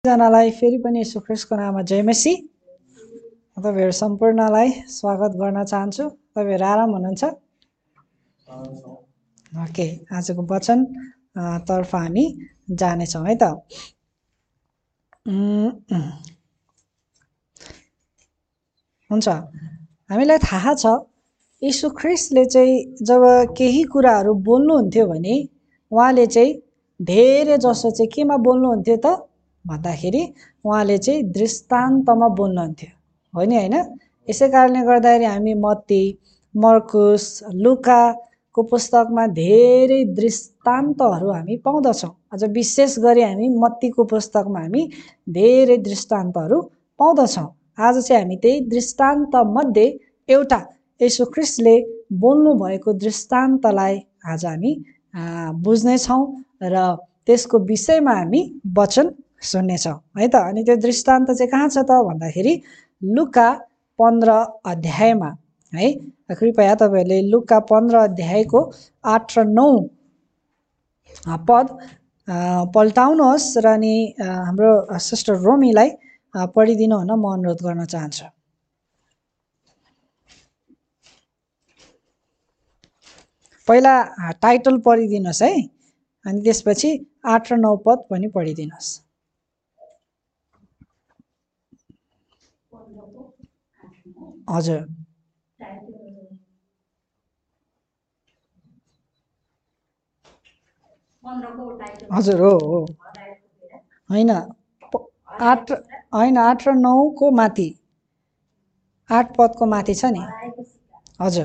जनालाई फेरि पनि यीशु ख्रीष्टको नाममा जय मसी। तपाईहरु सम्पूर्णलाई स्वागत गर्न चाहन्छु। तपाईहरु आराम हुनुहुन्छ? ओके, आजको वचन तर्फ हामी जानेछौँ है त। हुन्छ, हामीलाई थाहा छ यीशु ख्रीष्टले चाहिँ जब केही कुराहरू बोल्नुहुन्थ्यो भने उहाँले चाहिँ धेरै जसो चाहिँ केमा बोल्नुहुन्थ्यो त भन्दाखेरि उहाँले चाहिँ दृष्टान्तमा बोल्नुहुन्थ्यो, हो नि हैन? यसै कारणले गर्दाखेरि हामी मत्ती, मर्कुस, लुकाको पुस्तकमा धेरै दृष्टान्तहरू हामी पाउँदछौँ। अझ विशेष गरी हामी मत्तीको पुस्तकमा हामी धेरै दृष्टान्तहरू पाउँदछौँ। आज चाहिँ हामी त्यही दृष्टान्त मध्ये एउटा येशू ख्रीष्टले बोल्नु भएको दृष्टान्तलाई आज हामी बुझ्नेछौँ र त्यसको विषयमा हामी वचन सुन्नेछौँ है त। अनि त्यो दृष्टान्त चाहिँ कहाँ छ त भन्दाखेरि लुका 15 अध्यायमा है। कृपया तपाईहरुले लुका 15 अध्यायको 8 र 9 पद पल्टाउनुहोस् र अनि हाम्रो सिस्टर रोमीलाई पढिदिनु हुन म अनुरोध गर्न चाहन्छु। पहिला टाइटल पढिदिनुहोस् है, अनि त्यसपछि 8 र 9 पद पनि पढिदिनुहोस्। हजुर हजुर हो होइन 8 होइन 8 र 9 को माथि 8 पदको माथि छ नि। हजुर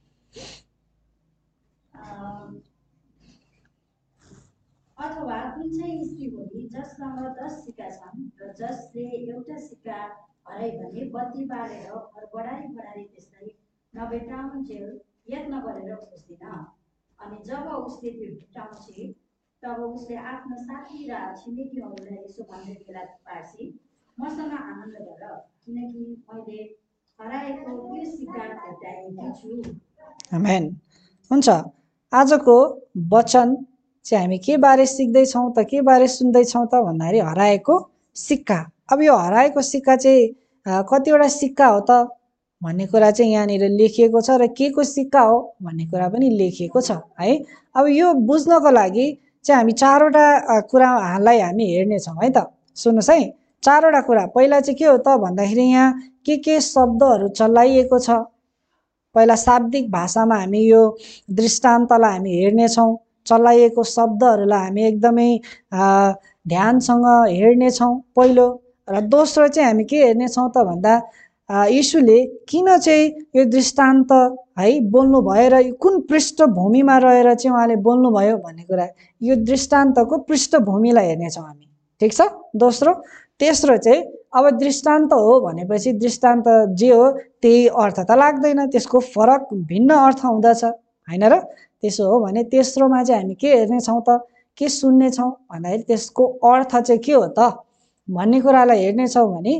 अथवा कुन चाहिँ स्त्री होली जससँग 10 सिक्का छन् र जसले एउटा सिक्का हराई भने बत्ती बालेर घर बढारी त्यसलाई नभेट्टाउन्जेल यत्न गरेर खोज्दिन। अनि जब उसले त्यो भेट्टाउँछ तब उसले आफ्नो साथी र छिमेकीहरूलाई यसो भन्दै फेला पार्छ, मसँग आनन्द गर किनकि मैले हराएको त्यो सिक्का भेट्टाएकी छु। आमेन। हुन्छ, आजको वचन चाहिँ हामी के बारे सिक्दैछौँ त, के बारे सुन्दैछौँ त भन्दाखेरि हराएको सिक्का। अब यो हराएको सिक्का चाहिँ कतिवटा सिक्का हो त भन्ने कुरा चाहिँ यहाँनिर लेखिएको छ र के को सिक्का हो भन्ने कुरा पनि लेखिएको छ है। अब यो बुझ्नको लागि चाहिँ हामी चारवटा कुरालाई हामी हेर्नेछौँ है त। सुन्नुहोस् है, चारवटा कुरा। पहिला चाहिँ के हो त भन्दाखेरि यहाँ के शब्दहरू चलाइएको छ। पहिला शाब्दिक भाषामा हामी यो दृष्टान्तलाई हामी हेर्नेछौँ, चलाइएको शब्दहरूलाई हामी एकदमै ध्यानसँग हेर्नेछौँ पहिलो। र दोस्रो चाहिँ हामी के हेर्नेछौँ त भन्दा यीशुले किन चाहिँ यो दृष्टान्त है बोल्नु भयो र कुन पृष्ठभूमिमा रहेर चाहिँ उहाँले बोल्नुभयो भन्ने कुरा, यो दृष्टान्तको पृष्ठभूमिलाई हेर्नेछौँ हामी। ठिक छ। दोस्रो, तेस्रो चाहिँ अब दृष्टान्त हो भनेपछि दृष्टान्त जे हो त्यही अर्थ त लाग्दैन, त्यसको फरक भिन्न अर्थ हुँदछ हैन र? त्यसो हो भने तेस्रोमा चाहिँ हामी के हेर्नेछौँ त, के सुन्नेछौँ भन्दाखेरि त्यसको अर्थ चाहिँ के हो त भन्ने कुरालाई हेर्नेछौँ भने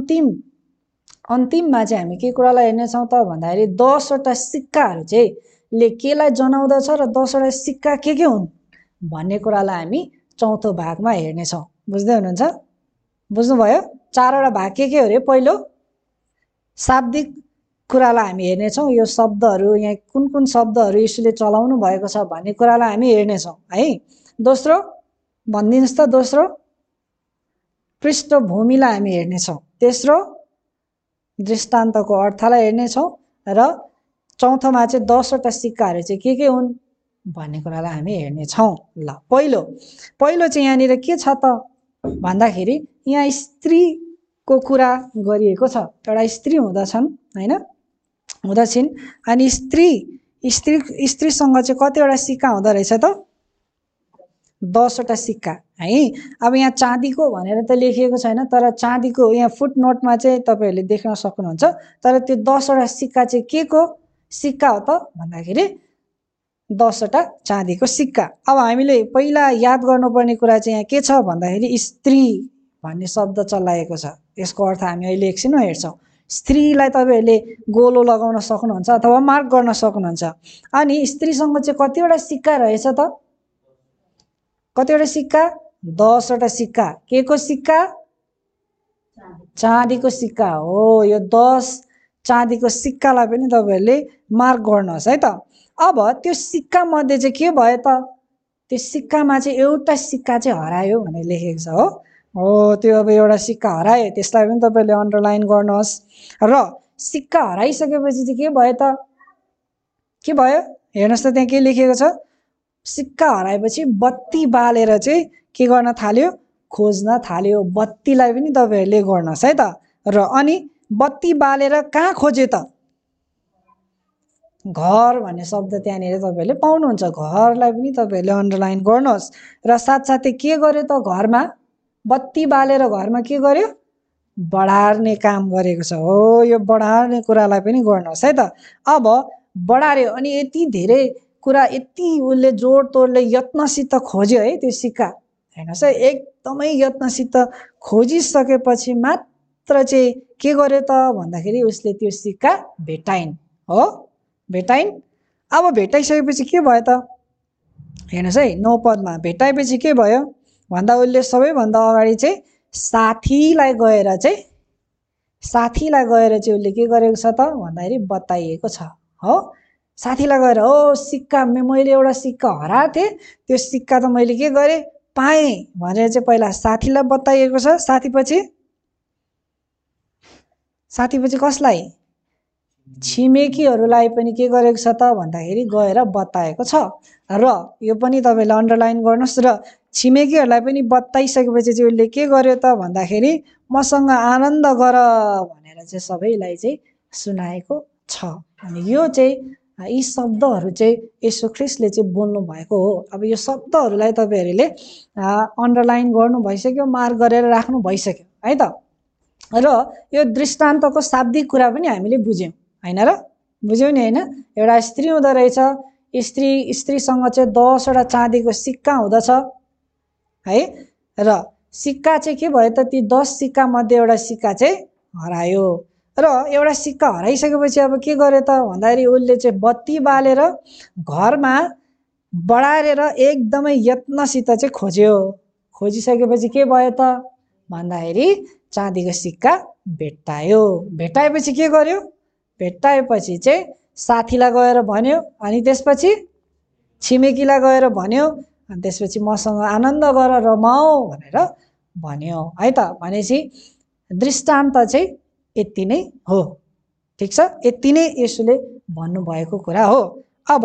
अन्तिममा चाहिँ हामी के कुरालाई हेर्नेछौँ त भन्दाखेरि 10 वटा सिक्काहरू चाहिँ ले केलाई जनाउँदछ र 10 वटा सिक्का के हुन् भन्ने कुरालाई हामी चौथो भागमा हेर्नेछौँ। बुझ्दै हुनुहुन्छ? बुझ्नुभयो? चारवटा भाग के हो रे? पहिलो शाब्दिक कुरालाई हामी हेर्नेछौँ, यो शब्दहरू यहाँ कुन शब्दहरू यीशुले चलाउनु भएको छ भन्ने कुरालाई हामी हेर्नेछौँ है। दोस्रो भनिदिनुहोस् त, दोस्रो पृष्ठभूमिलाई हामी हेर्नेछौँ। तेस्रो दृष्टान्तको अर्थलाई हेर्नेछौँ र चौथोमा चाहिँ 10 वटा सिक्काहरू चाहिँ के हुन् भन्ने कुरालाई हामी हेर्नेछौँ। ल पहिलो चाहिँ यहाँनिर के छ त भन्दाखेरि यहाँ स्त्रीको कुरा गरिएको छ। एउटा स्त्री हुँदछन् हैन, हुँदछिन्। अनि स्त्रीसँग चाहिँ कतिवटा सिक्का हुँदो रहेछ त? 10 वटा सिक्का है। अब यहाँ चाँदीको भनेर त लेखिएको छैन, तर चाँदीको यहाँ फुटनोटमा चाहिँ तपाईहरुले देख्न सक्नुहुन्छ। तर त्यो 10 वटा सिक्का चाहिँ के को सिक्का हो त भन्दाखेरि 10 वटा चाँदीको सिक्का। अब हामीले पहिला याद गर्नुपर्ने कुरा चाहिँ यहाँ के छ भन्दाखेरि स्त्री भन्ने शब्द चलाएको छ। यसको अर्थ हामी अहिले एकछिनमा हेर्छौँ। स्त्रीलाई तपाईहरुले गोलो लगाउन सक्नुहुन्छ अथवा मार्क गर्न सक्नुहुन्छ। अनि स्त्रीसँग चाहिँ कतिवटा सिक्का रहेछ त? कतिवटा सिक्का? 10 वटा सिक्का। के को सिक्का? चाँदीको सिक्का हो। यो 10 चाँदीको सिक्कालाई पनि तपाईँहरूले मार्क गर्नुहोस् है त। अब त्यो सिक्का मध्ये चाहिँ के भयो त, त्यो सिक्कामा चाहिँ एउटा सिक्का चाहिँ हरायो भनेर लेखेको छ हो त्यो अब एउटा सिक्का हरायो, त्यसलाई पनि तपाईँले अन्डरलाइन गर्नुहोस्। र सिक्का हराइसकेपछि चाहिँ के भयो त, के भयो हेर्नुहोस् त, त्यहाँ के लेखेको छ, सिक्का हराएपछि बत्ती बालेर चाहिँ के गर्न थाल्यो, खोज्न थाल्यो। बत्तीलाई पनि तपाईँहरूले गर्नुहोस् है त। र अनि बत्ती बालेर कहाँ खोज्यो त, घर भन्ने शब्द त्यहाँनिर तपाईँहरूले पाउनुहुन्छ। घरलाई पनि तपाईँहरूले अन्डरलाइन गर्नुहोस्। र साथसाथै के गर्यो त, घरमा बत्ती बालेर घरमा के गर्यो, बढार्ने काम गरेको छ हो। यो बढार्ने कुरालाई पनि गर्नुहोस् है त। अब बढार्यो अनि यति धेरै कुरा, यति उसले जोड तोडले यत्नसित खोज्यो है त्यो सिक्का, हेर्नुहोस् है, एकदमै यत्नसित खोजिसकेपछि मात्र चाहिँ के गर्यो त भन्दाखेरि उसले त्यो सिक्का भेटाइन् हो, भेटाइन्। अब भेटाइसकेपछि के भयो त, हेर्नुहोस् है 9 पदमा भेटाएपछि के भयो भन्दा उसले सबैभन्दा अगाडि चाहिँ साथीलाई गएर चाहिँ उसले के गरेको छ त भन्दाखेरि बताइएको छ हो। साथीलाई गएर हो सिक्का, मैले एउटा सिक्का हराएको थिएँ, त्यो सिक्का त मैले के गरेँ, पाएँ भनेर चाहिँ पहिला साथीलाई बताइएको छ। साथीपछि कसलाई, छिमेकीहरूलाई पनि के गरेको छ त भन्दाखेरि गएर बताएको छ। र यो पनि तपाईँले अन्डरलाइन गर्नुहोस्। र छिमेकीहरूलाई पनि बताइसकेपछि चाहिँ उसले के गर्यो त भन्दाखेरि मसँग आनन्द गर भनेर चाहिँ सबैलाई चाहिँ सुनाएको छ। अनि यो चाहिँ यी शब्दहरू चाहिँ येशू ख्रीष्टले चाहिँ बोल्नु भएको हो। अब यो शब्दहरूलाई तपाईँहरूले अन्डरलाइन गर्नु भइसक्यो, मार्क गरेर राख्नु भइसक्यो है त। र यो दृष्टान्तको शाब्दिक कुरा पनि हामीले बुझ्यौँ हैन र, बुझ्यौँ नि हैन। एउटा स्त्री हुँदो रहेछ, स्त्रीसँग चाहिँ 10 वटा चाँदीको सिक्का हुँदछ है। र सिक्का चाहिँ के भयो त, ती 10 सिक्का मध्ये एउटा सिक्का चाहिँ हरायो। र एउटा सिक्का हराइसकेपछि अब के गर्यो त भन्दाखेरि उसले चाहिँ बत्ती बालेर घरमा बढारेर एकदमै यत्नसित चाहिँ खोज्यो। खोजिसकेपछि के भयो त भन्दाखेरि चाँदीको सिक्का भेट्टायो। भेट्टाएपछि के गर्यो, भेट्टाएपछि चाहिँ साथीलाई गएर भन्यो, अनि त्यसपछि छिमेकीलाई गएर भन्यो, अनि त्यसपछि मसँग आनन्द गर रमाऊ भनेर भन्यो है त। भनेपछि दृष्टान्त चाहिँ यति नै हो, ठिक छ, यति नै येशूले भन्नुभएको कुरा हो। अब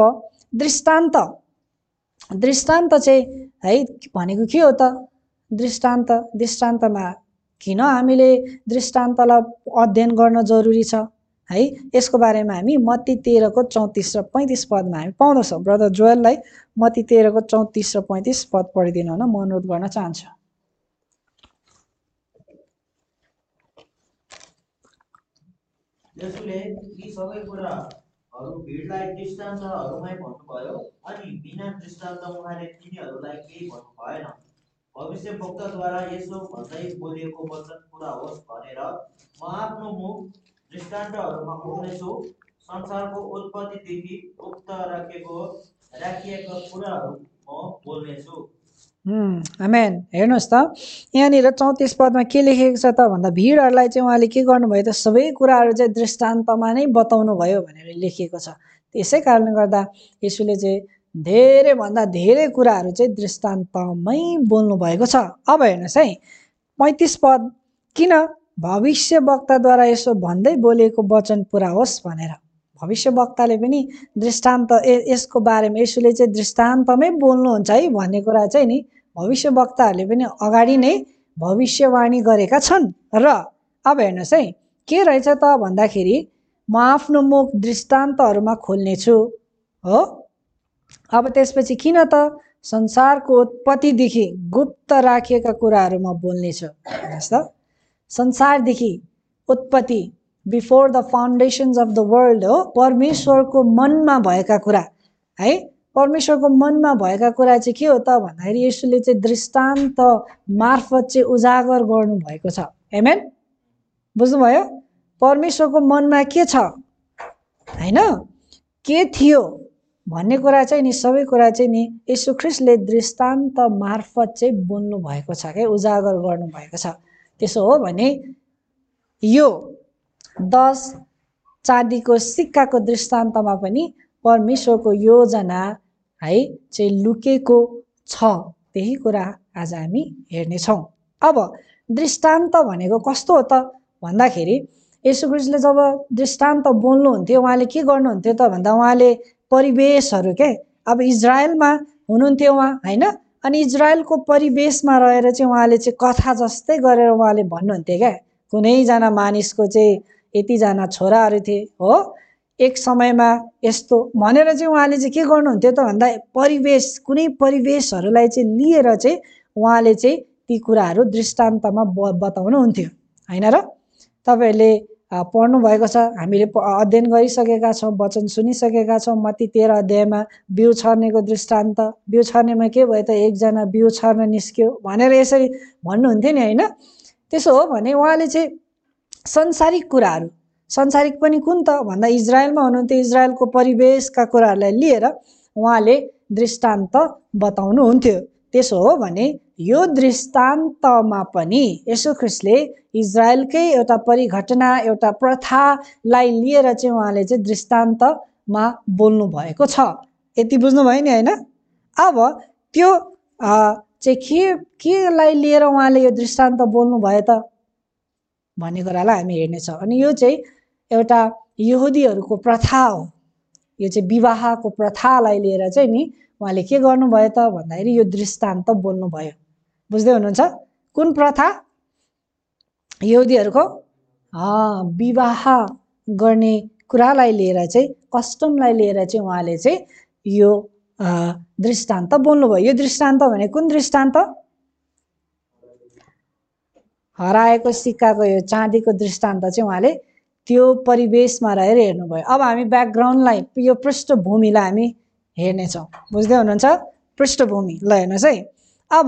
दृष्टान्त चाहिँ है भनेको के हो त, दृष्टान्तमा किन हामीले दृष्टान्तलाई अध्ययन गर्न जरुरी छ है, यसको बारेमा हामी मत्ती 13 को 34 र 35 पदमा हामी पाउँदछौँ। ब्रदर जोएललाई मत्ती 13 को 34 र 35 पद पढिदिनु हुन म अनुरोध गर्न चाहन्छु। यसले यी सबै कुराहरू भिडलाई दृष्टान्तहरूमै भन्नुभयो, अनि बिना दृष्टान्त उहाँले तिनीहरूलाई केही भन्नु भएन। भविष्यवक्ताद्वारा यसो भन्दै बोलिएको वचन पूरा होस् भनेर म आफ्नो मुख दृष्टान्तहरूमा खोल्नेछु। संसारको उत्पत्तिदेखि उक्त राखिएका कुराहरू म बोल्नेछु। आमेन। हेर्नुहोस् त यहाँनिर 34 पदमा के लेखेको छ त भन्दा भिडहरूलाई चाहिँ उहाँले के गर्नुभयो त, सबै कुराहरू चाहिँ दृष्टान्तमा नै बताउनु भयो भनेर लेखिएको छ। त्यसै कारणले गर्दा येशूले चाहिँ धेरैभन्दा धेरै कुराहरू चाहिँ दृष्टान्तमै बोल्नु भएको छ। अब हेर्नुहोस् है 35 पद, किन भविष्यवक्ताद्वारा यसो भन्दै बोलेको वचन पुरा होस् भनेर। भविष्यवक्ताले पनि दृष्टान्त यसको बारेमा येशूले चाहिँ दृष्टान्तमै बोल्नुहुन्छ है भन्ने कुरा चाहिँ नि भविष्यवक्ताहरूले पनि अगाडि नै भविष्यवाणी गरेका छन्। र अब हेर्नुहोस् है के रहेछ त भन्दाखेरि म आफ्नो मुख दृष्टान्तहरूमा खोल्नेछु हो। अब त्यसपछि किन त, संसारको उत्पत्तिदेखि गुप्त राखिएका कुराहरू म बोल्नेछु। हेर्नुहोस् त, संसारदेखि उत्पत्ति, before the foundations of the world हो, परमेश्वरको मनमा भएका कुरा है। परमेश्वरको मनमा भएका कुरा चाहिँ के हो त भन्दाखेरि येशूले चाहिँ दृष्टान्त मार्फत चाहिँ उजागर गर्नुभएको छ। आमेन, बुझ्नुभयो। परमेश्वरको मनमा के छ हैन, के थियो भन्ने कुरा चाहिँ नि सबै कुरा चाहिँ नि येशू ख्रीष्टले दृष्टान्त मार्फत चाहिँ बोल्नु भएको छ के, उजागर गर्नु भएको छ। त्यसो हो भने यो 10 चाँदीको सिक्काको दृष्टान्तमा पनि परमेश्वरको योजना है चाहिँ लुकेको छ। त्यही कुरा आज हामी हेर्नेछौँ। अब दृष्टान्त भनेको कस्तो हो त भन्दाखेरि येशू ख्रीष्टले जब दृष्टान्त बोल्नुहुन्थ्यो उहाँले के गर्नुहुन्थ्यो त भन्दा उहाँले परिवेशहरू के अब इजरायलमा हुनुहुन्थ्यो उहाँ होइन, अनि इजरायलको परिवेशमा रहेर चाहिँ उहाँले चाहिँ कथा जस्तै गरेर उहाँले भन्नुहुन्थ्यो क्या। कुनैजना मानिसको चाहिँ यतिजना छोराहरू थिए हो, एक समयमा यस्तो भनेर चाहिँ उहाँले चाहिँ के गर्नुहुन्थ्यो त भन्दा परिवेश कुनै परिवेशहरूलाई चाहिँ लिएर चाहिँ उहाँले चाहिँ ती कुराहरू दृष्टान्तमा बताउनुहुन्थ्यो होइन र। तपाईँहरूले पढ्नु भएको छ, हामीले अध्ययन गरिसकेका छौँ, वचन सुनिसकेका छौँ। मत्ती 13 अध्यायमा बिउ छर्नेको दृष्टान्त, बिउ छर्नेमा के भयो त एकजना बिउ छर्न निस्क्यो भनेर यसरी भन्नुहुन्थ्यो नि होइन। त्यसो हो भने उहाँले चाहिँ संसारिक कुराहरू, संसारिक पनि कुन त भन्दा इजरायलमा हुनुहुन्थ्यो, इजरायलको परिवेशका कुराहरूलाई लिएर उहाँले दृष्टान्त बताउनुहुन्थ्यो। त्यसो हो भने यो दृष्टान्तमा पनि येशू ख्रीष्टले इजरायलकै एउटा परिघटना, एउटा प्रथालाई लिएर चाहिँ उहाँले चाहिँ दृष्टान्तमा बोल्नु भएको छ। यति बुझ्नुभयो नि होइन। अब त्यो चाहिँ केलाई लिएर उहाँले यो दृष्टान्त बोल्नुभयो त भन्ने कुरालाई हामी हेर्नेछौँ। अनि यो चाहिँ एउटा यहुदीहरूको प्रथा हो। यो चाहिँ विवाहको प्रथालाई लिएर चाहिँ नि उहाँले के गर्नुभयो त भन्दाखेरि यो दृष्टान्त बोल्नुभयो। बुझ्दै हुनुहुन्छ? कुन प्रथा? यहुदीहरूको विवाह गर्ने कुरालाई लिएर चाहिँ, कस्टमलाई लिएर चाहिँ उहाँले चाहिँ यो दृष्टान्त बोल्नुभयो। यो दृष्टान्त भने कुन दृष्टान्त? हराएको सिक्काको यो चाँदीको दृष्टान्त चाहिँ उहाँले त्यो परिवेशमा रहेर हेर्नुभयो। अब हामी ब्याकग्राउन्डलाई, यो पृष्ठभूमिलाई हामी हेर्नेछौँ। बुझ्दै हुनुहुन्छ? पृष्ठभूमि ल हेर्नुहोस् है। अब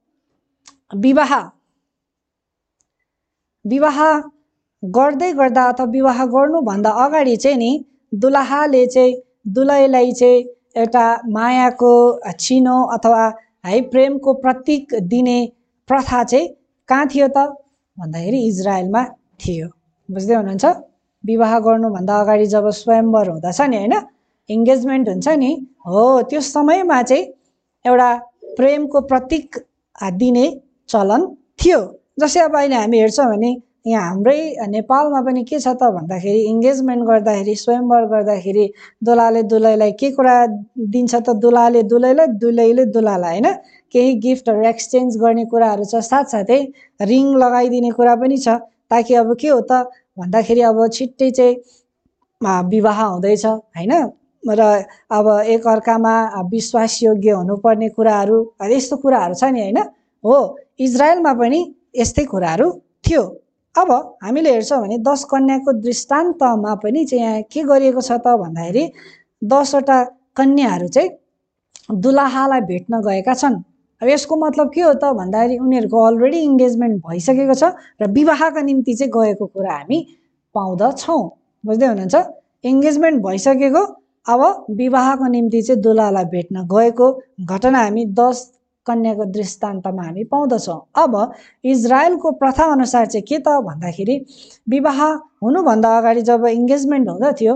विवाह गर्दै गर्दा अथवा विवाह गर्नुभन्दा अगाडि चाहिँ नि दुलहाले चाहिँ दुलहीलाई चाहिँ एउटा मायाको चिनो अथवा है प्रेमको प्रतीक दिने प्रथा चाहिँ कहाँ थियो त भन्दाखेरि इजरायलमा थियो। बुझ्दै हुनुहुन्छ? विवाह गर्नुभन्दा अगाडि जब स्वयंवर हुँदछ नि होइन, इङ्गेजमेन्ट हुन्छ नि हो, त्यो समयमा चाहिँ एउटा प्रेमको प्रतीक दिने चलन थियो। जस्तै अब अहिले हामी हेर्छौँ भने यहाँ हाम्रै नेपालमा पनि के छ त भन्दाखेरि इङ्गेजमेन्ट गर्दाखेरि, स्वयंवर गर्दाखेरि दुलाले दुलहीलाई के कुरा दिन्छ त? दुलाले दुलहीलाई, दुलहीले दुलालाई होइन, केही गिफ्टहरू एक्सचेन्ज गर्ने कुराहरू छ। साथसाथै रिङ लगाइदिने कुरा पनि छ, ताकि अब के हो त भन्दाखेरि अब छिट्टै चाहिँ विवाह हुँदैछ होइन, र अब एकअर्कामा विश्वासयोग्य हुनुपर्ने कुराहरू, यस्तो कुराहरू छ नि होइन। हो, इजरायलमा पनि यस्तै कुराहरू थियो। अब हामीले हेर्छौँ भने 10 कन्याको दृष्टान्तमा पनि चाहिँ यहाँ के गरिएको छ त भन्दाखेरि 10 वटा कन्याहरू चाहिँ दुलहालाई भेट्न गएका छन्। अब यसको मतलब के हो त भन्दाखेरि उनीहरूको अलरेडी इङ्गेजमेन्ट भइसकेको छ र विवाहका निम्ति चाहिँ गएको कुरा हामी पाउँदछौँ। बुझ्दै हुनुहुन्छ? इङ्गेजमेन्ट भइसकेको, अब विवाहको निम्ति चाहिँ दुलहालाई भेट्न गएको घटना हामी 10 कन्याको दृष्टान्तमा हामी पाउँदछौँ। अब इजरायलको प्रथा अनुसार चाहिँ के त भन्दाखेरि विवाह हुनुभन्दा अगाडि जब इङ्गेजमेन्ट हुँदथ्यो,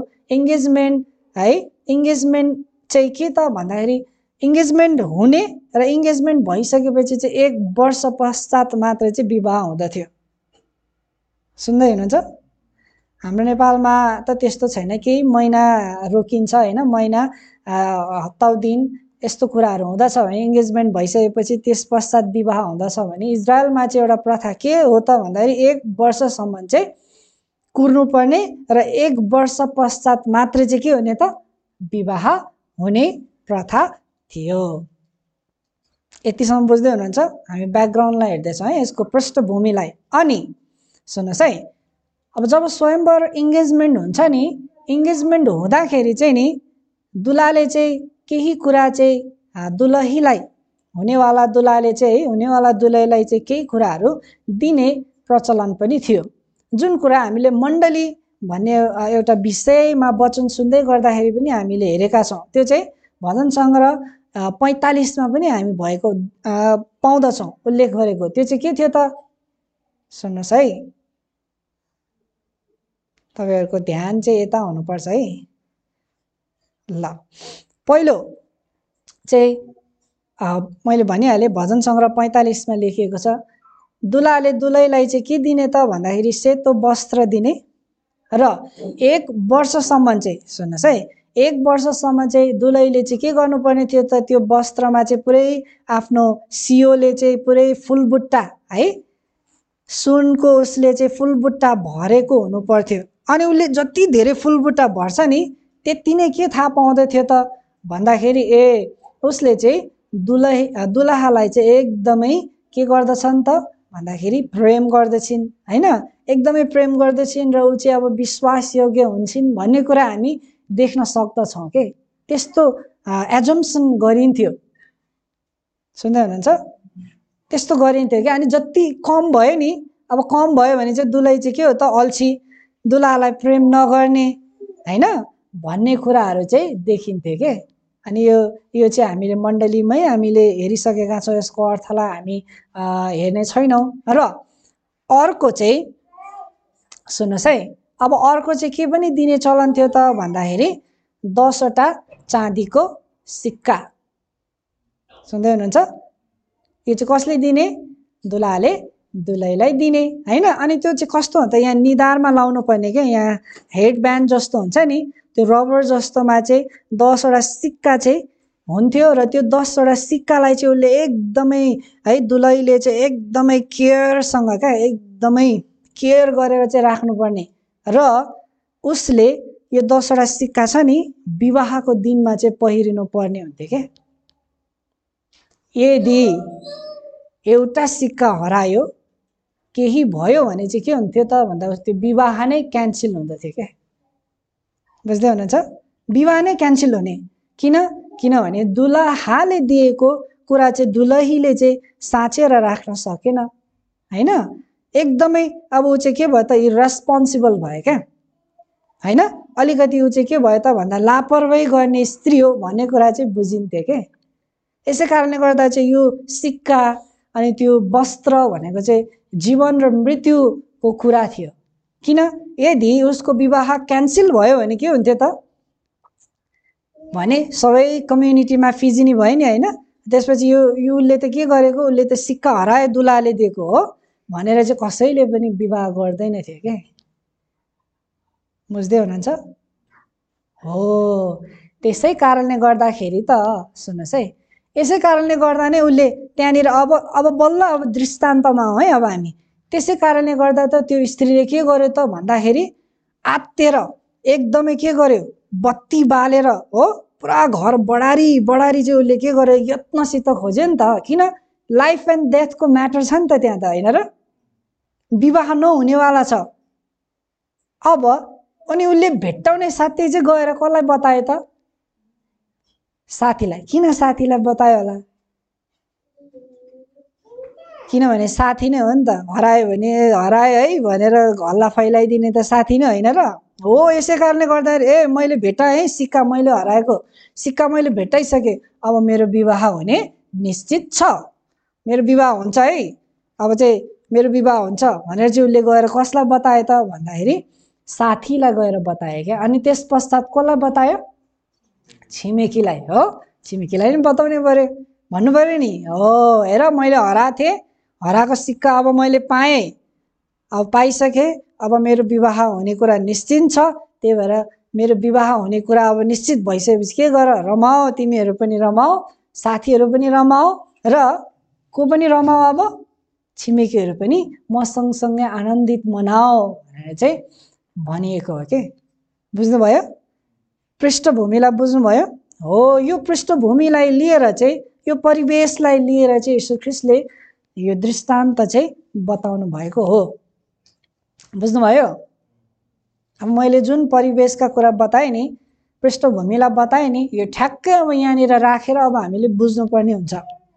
इङ्गेजमेन्ट चाहिँ के त भन्दाखेरि इङ्गेजमेन्ट हुने र इङ्गेजमेन्ट भइसकेपछि चाहिँ 1 वर्ष पश्चात मात्र चाहिँ विवाह हुँदथ्यो। सुन्दै हुनुहुन्छ? हाम्रो नेपालमा त त्यस्तो छैन, केही महिना रोकिन्छ होइन, महिना हप्ताउ दिन यस्तो कुराहरू हुँदछ भने इङ्गेजमेन्ट भइसकेपछि त्यस पश्चात विवाह हुँदछ भने इजरायलमा चाहिँ एउटा प्रथा के हो त भन्दाखेरि 1 वर्षसम्म चाहिँ कुर्नुपर्ने र 1 वर्ष पश्चात मात्र चाहिँ के हुने त विवाह हुने प्रथा थियो। यतिसम्म बुझ्दै हुनुहुन्छ? हामी ब्याकग्राउन्डलाई हेर्दैछौँ है, यसको पृष्ठभूमिलाई। अनि सुन्नुहोस् है, अब जब स्वयंवर इङ्गेजमेन्ट हुन्छ नि, इङ्गेजमेन्ट हुँदाखेरि चाहिँ नि दुलाले चाहिँ केही कुरा चाहिँ दुलहीलाई, हुनेवाला दुलाले चाहिँ हुनेवाला दुलहीलाई चाहिँ केही कुराहरू दिने प्रचलन पनि थियो। जुन कुरा हामीले मण्डली भन्ने एउटा विषयमा वचन सुन्दै गर्दाखेरि पनि हामीले हेरेका छौँ। त्यो चाहिँ भजन सङ्ग्रह 45मा पनि हामी भएको पाउँदछौँ उल्लेख गरेको। त्यो चाहिँ के थियो त? सुन्नुहोस् है, तपाईहरुको ध्यान चाहिँ यता हुनुपर्छ है। ल पहिलो चाहिँ मैले भनिहालेँ भजन सङ्ग्रह 45 मा लेखिएको छ, दुलाले दुलैलाई चाहिँ के दिने त भन्दाखेरि सेतो वस्त्र दिने र 1 वर्षसम्म चाहिँ सुन्नुस् है 1 वर्षसम्म चाहिँ दुलैले चाहिँ के गर्नुपर्ने थियो त त्यो वस्त्रमा चाहिँ पुरै आफ्नो सियोले चाहिँ पुरै फुलबुट्टा है सुनको उसले चाहिँ फुलबुट्टा भरेको हुनु पर्थ्यो। अनि उसले जति धेरै फुलबुट्टा भर्छ नि त्यति नै के थाहा पाउँदै थियो त भन्दाखेरि उसले चाहिँ दुलाहालाई चाहिँ एकदमै के गर्दछन् त भन्दाखेरि प्रेम गर्दछिन् हैन, एकदमै प्रेम गर्दछिन् र ऊ चाहिँ अब विश्वासयोग्य हुन्छन् भन्ने कुरा हामी देख्न सक्दछौँ के। त्यस्तो एजम्सन गरिन्थ्यो, सुन्दै हुनुहुन्छ, त्यस्तो गरिन्थ्यो कि। अनि जति कम भयो नि, अब कम भयो भने चाहिँ दुलै चाहिँ के हो त अल्छी, दुलालाई प्रेम नगर्ने हैन भन्ने कुराहरू चाहिँ देखिन्थ्यो के। अनि यो चाहिँ हामीले मण्डलीमै हामीले हेरिसकेका छौँ, यसको अर्थलाई हामी हेर्ने छैनौँ। र अर्को चाहिँ सुन्नुहोस् है, अब अर्को चाहिँ के पनि दिने चलन थियो त भन्दाखेरि 10 वटा चाँदीको सिक्का, सुन्दै हुनुहुन्छ। यो चाहिँ कसले दिने, दुलाले दुलैलाई दिने हैन। अनि त्यो चाहिँ कस्तो हुन्छ, यहाँ निधारमा लाउनु पर्ने क्या, यहाँ हेड ब्यान्ड जस्तो हुन्छ नि त्यो रबर जस्तोमा चाहिँ 10 वटा सिक्का चाहिँ हुन्थ्यो र त्यो 10 वटा सिक्कालाई चाहिँ उसले एकदमै है दुलैले चाहिँ एकदमै केयरसँग क्या एकदमै केयर गरेर चाहिँ राख्नुपर्ने र उसले यो 10 वटा सिक्का छ नि विवाहको दिनमा चाहिँ पहिरिनु पर्ने हुन्थ्यो क्या। यदि एउटा सिक्का हरायो केही भयो भने चाहिँ के हुन्थ्यो त भन्दा त्यो विवाह नै क्यान्सल हुँदथ्यो क्या। बुझ्दै हुनुहुन्छ, विवाह नै क्यान्सल हुने। किनभने दुलाहाले दिएको कुरा चाहिँ दुलहीले चाहिँ साँचेर राख्न सकेन हैन, एकदमै अब ऊ चाहिँ के भयो त इरेस्पोन्सिबल भयो क्या हैन। अलिकति ऊ चाहिँ के भयो त भन्दा लापरवाही गर्ने स्त्री हो भन्ने कुरा चाहिँ बुझिन्थ्यो के। यसै कारणले गर्दा चाहिँ यो सिक्का अनि त्यो वस्त्र भनेको चाहिँ जीवन र मृत्युको कुरा थियो। किन, यदि उसको विवाह क्यान्सल भयो भने के हुन्थ्यो त भने सबै कम्युनिटीमा फिजिनी भयो नि हैन। त्यसपछि यो उसले त के गरेको, उसले त सिक्का हरायो दुलाले दिएको हो भनेर चाहिँ कसैले पनि विवाह गर्दैन थियो के। बुझ्दै हुनुहुन्छ हो। त्यसै कारणले गर्दाखेरि त सुन्नुहोस् है, यसै कारणले गर्दा नै उसले त्यहाँनिर अब बल्ल अब दृष्टान्तमा हो है अब हामी। त्यसै कारणले गर्दा त त्यो स्त्रीले के गर्यो त भन्दाखेरि आत्तेर एकदमै के गर्यो, बत्ती बालेर हो पुरा घर बढारी चाहिँ उसले के गर्यो, यत्नसित खोज्यो नि त। किन, लाइफ एन्ड डेथको म्याटर छ नि त त्यहाँ त हैन र, विवाह नहुनेवाला छ। अब अनि उसले भेट्टाउने साथी चाहिँ गएर कसलाई बतायो त, साथीलाई। किन साथीलाई बतायो होला, किनभने साथी नै हो नि त, हरायो भने हरायो है भनेर हल्ला फैलाइदिने त साथी नै होइन र हो। यसै कारणले गर्दाखेरि मैले भेटाएँ है सिक्का, मैले हराएको सिक्का मैले भेटाइसकेँ, अब मेरो विवाह हुने निश्चित छ, मेरो विवाह हुन्छ है, अब चाहिँ मेरो विवाह हुन्छ भनेर चाहिँ उसले गएर कसलाई बतायो त भन्दाखेरि साथीलाई गएर बतायो क्या। अनि त्यस पश्चात कसलाई बतायो, छिमेकीलाई हो, छिमेकीलाई पनि बताउनु पर्यो, भन्नु पर्यो नि हो हेर मैले हराएको थिएँ, हराएको सिक्का अब मैले पाएँ, अब पाइसकेँ, अब मेरो विवाह हुने कुरा निश्चित छ, त्यही भएर मेरो विवाह हुने कुरा अब निश्चित भइसकेपछि के गर, रमाओ, तिमीहरू पनि रमाओ, साथीहरू पनि रमाओ र को पनि रमाओ, अब छिमेकीहरू पनि म सँगसँगै आनन्दित मनाओ भनेर चाहिँ भनिएको हो के। बुझ्नुभयो, पृष्ठभूमिलाई बुझ्नुभयो हो। यो पृष्ठभूमिलाई लिएर चाहिँ यो परिवेशलाई लिएर चाहिँ यीशु ख्रीष्टले यो दृष्टान्त चाहिँ बताउनु भएको हो। बुझ्नुभयो, अब मैले जुन परिवेशका कुरा बताएँ नि, पृष्ठभूमिलाई बताएँ नि, यो ठ्याक्कै अब यहाँनिर राखेर अब हामीले बुझ्नुपर्ने हुन्छ।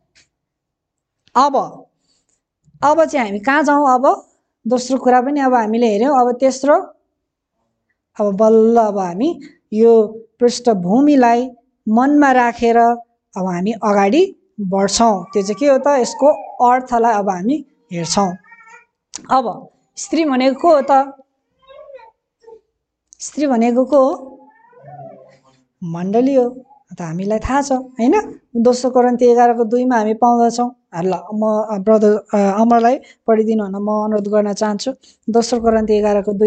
अब चाहिँ हामी कहाँ जाउँ, अब दोस्रो कुरा पनि अब हामीले हेऱ्यौँ। अब तेस्रो, अब बल्ल अब हामी यो पृष्ठभूमिलाई मनमा राखेर अब हामी अगाडि बढ्छौँ। त्यो चाहिँ के हो त, यसको अर्थलाई अब हामी हेर्छौँ। अब स्त्री भनेको को हो त, स्त्री भनेको को हो? मण्डली हो। त हामीलाई थाहा छ हैन। दोस्रो कोरिन्थी 11:2 मा हामी पाउँदछौँ। ल म ब्रदर अमरलाई पढिदिनु हुन म अनुरोध गर्न चाहन्छु। दोस्रो कोरिन्थी 11:2।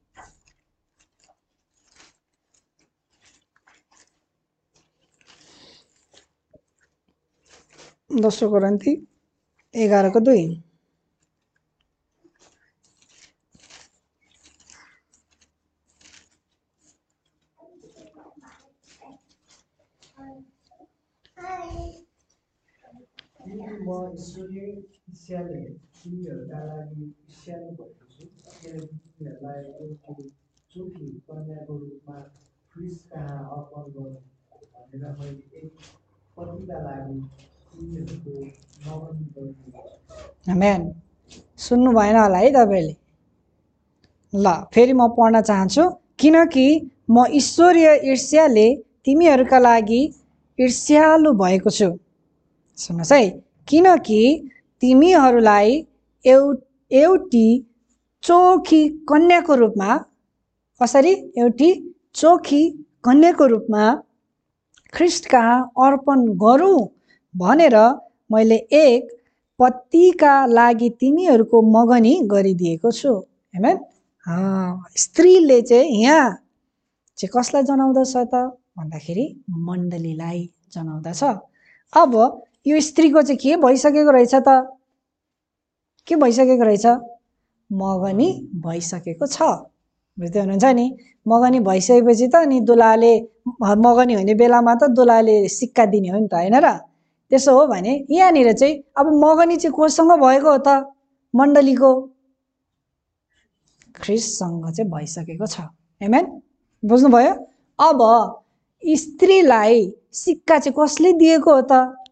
दोस्रो कोरिन्थी 11:2। म ईश्वरीय इच्छाले तिमीहरूका लागि ईर्ष्यालु भएको छु, किनकि तिमीहरूलाई एउटी चोखी कन्याको रूपमा ख्रीष्ट कहाँ अर्पण गरौँ भनेर मैले एक पतिका लागि तिमीहरूको नमन गरिदिएको छु। आमेन। सुन्नु भएन होला है तपाईले? ल फेरि म पढ्न चाहन्छु। किनकि म ईश्वरीय ईर्ष्याले तिमीहरूका लागि ईर्ष्यालु भएको छु। सुन्नुहोस् है। किनकि तिमीहरूलाई एउटी चोखी कन्याको रूपमा, कसरी? एउटी चोखी कन्याको रूपमा ख्रीष्ट कहाँ अर्पण गरौँ भनेर मैले एक पतिका लागि तिमीहरूको मगनी गरिदिएको छु। आमेन। स्त्रीले चाहिँ यहाँ चाहिँ कसलाई जनाउँदछ त भन्दाखेरि मण्डलीलाई जनाउँदछ। अब यो स्त्रीको चाहिँ के भइसकेको रहेछ त? के भइसकेको रहेछ? मगनी भइसकेको छ। बुझ्दै हुनुहुन्छ नि? मगनी भइसकेपछि त अनि दुलाले मगनी हुने बेलामा त दुलाले सिक्का दिने हो नि त, हैन र? त्यसो हो भने यहाँनिर चाहिँ अब मगनी चाहिँ कोसँग भएको हो त? मण्डलीको ख्रीष्टसँग चाहिँ भइसकेको छ। आमेन। बुझ्नुभयो? अब स्त्रीलाई सिक्का चाहिँ कसले दिएको हो त?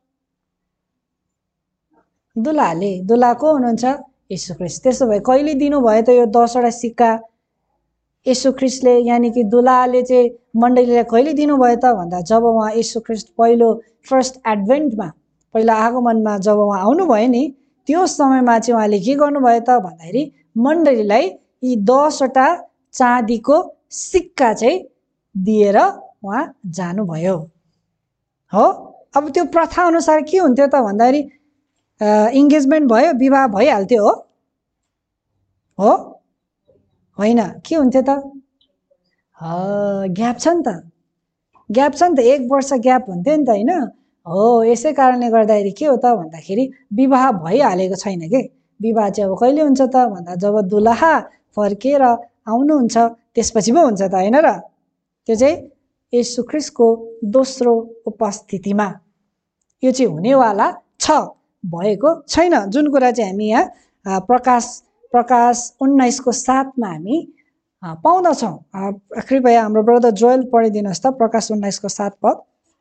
दुलाले। दुला को हुनुहुन्छ? येशू ख्रीष्ट। त्यसो भए कहिले दिनुभयो त यो 10 वटा सिक्का? येशू ख्रीष्टले, यानी कि दुलाले चाहिँ मण्डलीलाई कहिले दिनुभयो त भन्दा जब उहाँ येशू ख्रीष्ट पहिलो फर्स्ट एडभेन्टमा, पहिला आगमनमा जब उहाँ आउनुभयो नि, त्यो समयमा चाहिँ उहाँले के गर्नुभयो त भन्दाखेरि मण्डलीलाई यी 10 वटा चाँदीको सिक्का चाहिँ दिएर उहाँ जानुभयो। हो। अब त्यो प्रथा अनुसार के हुन्थ्यो त भन्दाखेरि इन्गेजमेन्ट भयो, विवाह भइहाल्थ्यो। हो हो होइन? के हुन्थ्यो त? ग्याप छ नि त। ग्याप छ नि त। 1 वर्ष ग्याप हुन्थ्यो नि त, होइन? हो। यसै कारणले गर्दाखेरि के हो त भन्दाखेरि विवाह भइहालेको छैन के। विवाह चाहिँ अब कहिले हुन्छ त भन्दा जब दुलहा फर्केर आउनुहुन्छ त्यसपछि पो हुन्छ त, होइन र? त्यो चाहिँ येशू ख्रीष्टको दोस्रो उपस्थितिमा यो चाहिँ हुनेवाला छ, भएको छैन। जुन कुरा चाहिँ हामी यहाँ प्रकाश 19:7 मा हामी पाउँदछौँ। कृपया हाम्रो ब्रदर जोएल पढिदिनुहोस् त प्रकाश 19:7 पद।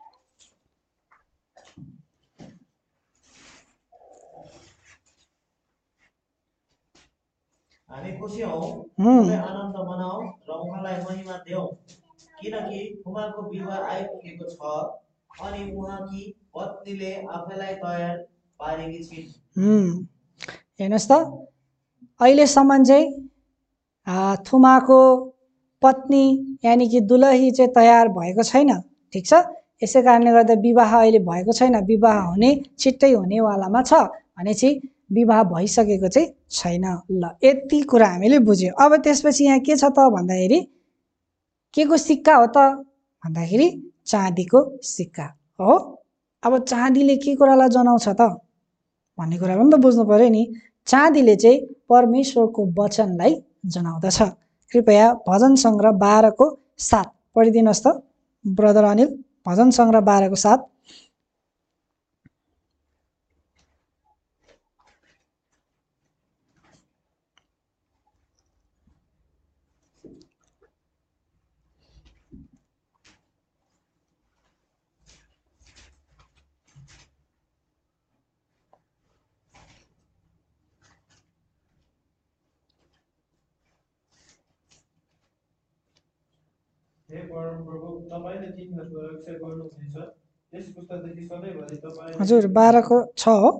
हामी खुसी हौँ, उहाँलाई आनन्द मनाऊ र उहाँलाई महिमा देऊ, किनकि उहाँको विवाह आइपुगेको छ अनि उहाँकी पत्नीले आफैलाई तयार पारेकी छिन्। हेर्नुहोस् त, अहिलेसम्म चाहिँ थुमाको पत्नी यानी कि दुलही चाहिँ तयार भएको छैन। ठिक छ। यसै कारणले गर्दा विवाह अहिले भएको छैन। विवाह हुने छिट्टै हुनेवालामा छ भनेपछि विवाह भइसकेको चाहिँ छैन। ल यति कुरा हामीले बुझ्यौँ। अब त्यसपछि यहाँ के छ त भन्दाखेरि के को सिक्का हो त भन्दाखेरि चाँदीको सिक्का हो। अब चाँदीले के कुरालाई जनाउँछ त भन्ने कुरा पनि त बुझ्नु पर्यो नि। चाँदीले चाहिँ परमेश्वरको वचनलाई जनाउँदछ। कृपया भजन सङ्ग्रह 12:7 पढिदिनुहोस् त ब्रदर अनिल। भजन सङ्ग्रह 12:7। हे परमप्रभु, तपाईले तिनीहरूको रक्षा गर्नुहुनेछ। यस पुस्तादेखि सधैँभरि तपाईँ। हजुर 12:6 हो।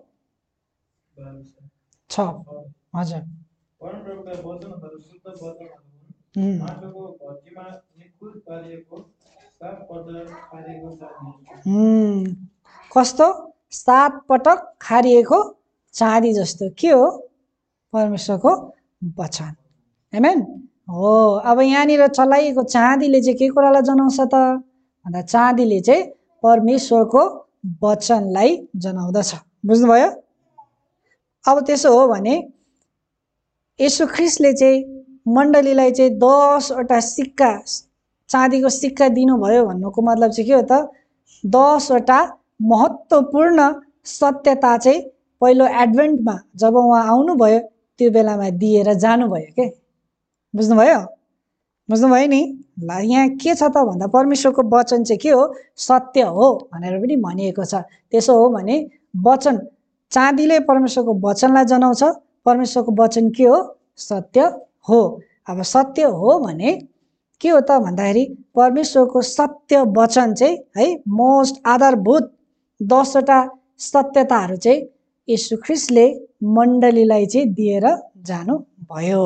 6 हजुर। परमप्रभुका वचनहरू शुद्ध वचनहरू हुन्, माटोको भर्तीमा निखुर पारिएको सात पल्ट खारिएको चाँदी कस्तो 7 पटक खारिएको चाँदी जस्तो के हो परमेश्वरको वचन आमेन हो। अब यहाँनिर चलाइएको चाँदीले चाहिँ के कुरालाई जनाउँछ त भन्दा चाँदीले चाहिँ परमेश्वरको वचनलाई जनाउँदछ। बुझ्नुभयो? अब त्यसो हो भने येशू ख्रीष्टले चाहिँ मण्डलीलाई चाहिँ 10 वटा सिक्का चाँदीको सिक्का दिनुभयो भन्नुको मतलब चाहिँ के हो त 10 वटा महत्त्वपूर्ण सत्यता चाहिँ पहिलो एडभेन्टमा जब उहाँ आउनुभयो त्यो बेलामा दिएर जानुभयो के। बुझ्नुभयो? बुझ्नुभयो नि? ल यहाँ के छ त भन्दा परमेश्वरको वचन चाहिँ के हो सत्य हो भनेर पनि भनिएको छ। त्यसो हो भने वचन चाँदीले परमेश्वरको वचनलाई जनाउँछ। परमेश्वरको वचन के हो सत्य हो। अब सत्य हो भने के हो त भन्दाखेरि परमेश्वरको सत्य वचन चाहिँ है मोस्ट आधारभूत 10 वटा सत्यताहरू चाहिँ येशू ख्रीष्टले मण्डलीलाई चाहिँ दिएर जानु भयो।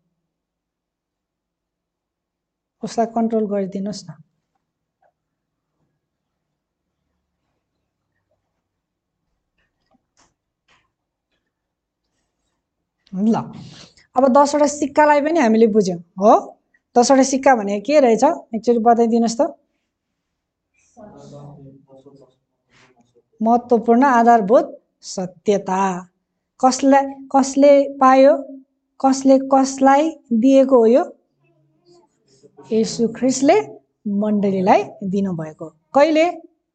उसलाई कन्ट्रोल गरिदिनुस् न। ल अब 10 वटा सिक्कालाई पनि हामीले बुझ्यौं हो। 10 वटा सिक्का भने के रहेछ एकचोटि बताइदिनुस् त। महत्त्वपूर्ण आधारभूत सत्यता कसले पायो कसले कसलाई दिएको हो यो येशू ख्रीष्टले मण्डलीलाई दिनुभएको। कहिले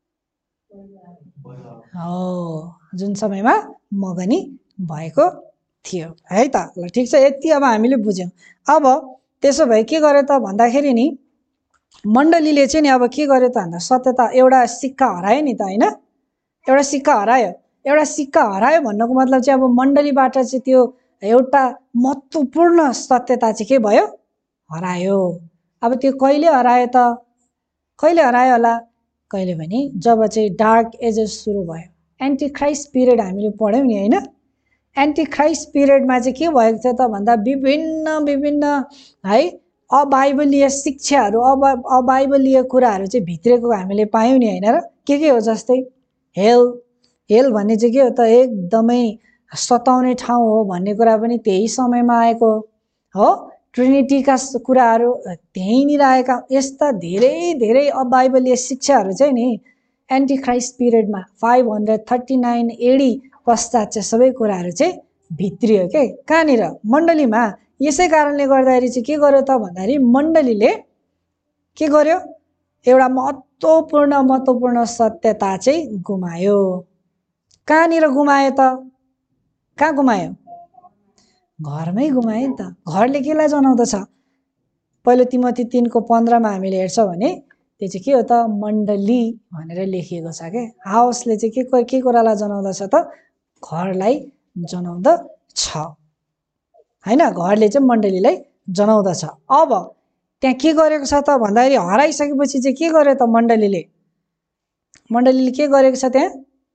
हो जुन समयमा मगनी भएको थियो है त। ल ठिक छ यति अब हामीले बुझ्यौं। अब त्यसो भए के गर्यो त भन्दाखेरि नि मण्डलीले चाहिँ नि अब के गर्यो त भन्दा सत्यता एउटा सिक्का हरायो नि त हैन। एउटा सिक्का हरायो। एउटा सिक्का हरायो भन्नको मतलब चाहिँ अब मण्डलीबाट चाहिँ त्यो एउटा महत्त्वपूर्ण सत्यता चाहिँ के भयो हरायो। अब त्यो कहिले हरायो त कहिले हरायो होला कहिले भने जब चाहिँ डार्क एजेस सुरु भयो एन्टी क्राइस्ट पिरियड हामीले पढ्यौं नि हैन। एन्टी क्राइस्ट पिरियडमा चाहिँ के भएको थियो त भन्दा विभिन्न है अबाइबलीय शिक्षाहरू अबाइबलीय कुराहरू चाहिँ भित्रेको हामीले पायौं नि हैन र। के हो जस्तै हेल भन्ने चाहिँ के हो त एकदमै सताउने ठाउँ हो भन्ने कुरा पनि त्यही समयमा आएको हो। ट्रिनिटीका कुराहरू त्यहीँनिर आएका यस्ता धेरै अबाइबलीय शिक्षाहरू चाहिँ नि एन्टी क्राइस्ट पिरियडमा 539 एडी पश्चात चाहिँ सबै कुराहरू चाहिँ भित्रियो के कहाँनिर मण्डलीमा। यसै कारणले गर्दाखेरि चाहिँ के गर्यो त भन्दाखेरि मण्डलीले के गर्यो एउटा महत्त्वपूर्ण सत्यता चाहिँ गुमायो। कहाँनिर गुमायो त कहाँ गुमायो घरमै गुमायो नि त। घरले केलाई जनाउँदछ पहिलो तिमोथी 3:15 मा हामीले हेर्छौं भने त्यो चाहिँ के हो त मण्डली भनेर लेखिएको छ के। हाउसले चाहिँ के कुरालाई जनाउँदछ त घरलाई जनाउँदछ हैन। घरले चाहिँ मण्डलीलाई जनाउँदछ। अब त्यहाँ के गरेको छ त भन्दाखेरि हराइसकेपछि चाहिँ के गर्यो त मण्डलीले के गरेको छ त्यहाँ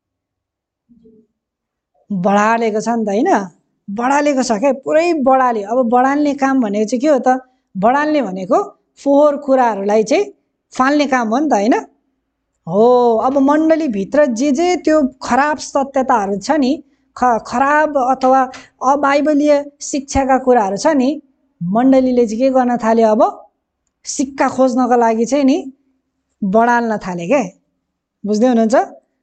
बढालेको छ नि त हैन। बढालेको छ क्या पुरै बढाल्यो। अब बढाल्ने काम भनेको चाहिँ के हो त बढाल्ने भनेको फोहोर कुराहरूलाई चाहिँ फाल्ने काम हो नि त हैन हो। अब मण्डली भित्र जे त्यो खराब सत्यताहरू छ नि खराब अथवा अबाइबलीय शिक्षाका कुराहरू छ नि मण्डलीले चाहिँ के गर्न थाल्यो अब सिक्का खोज्नको लागि चाहिँ नि बढाल्न थाले के। बुझ्दै हुनुहुन्छ?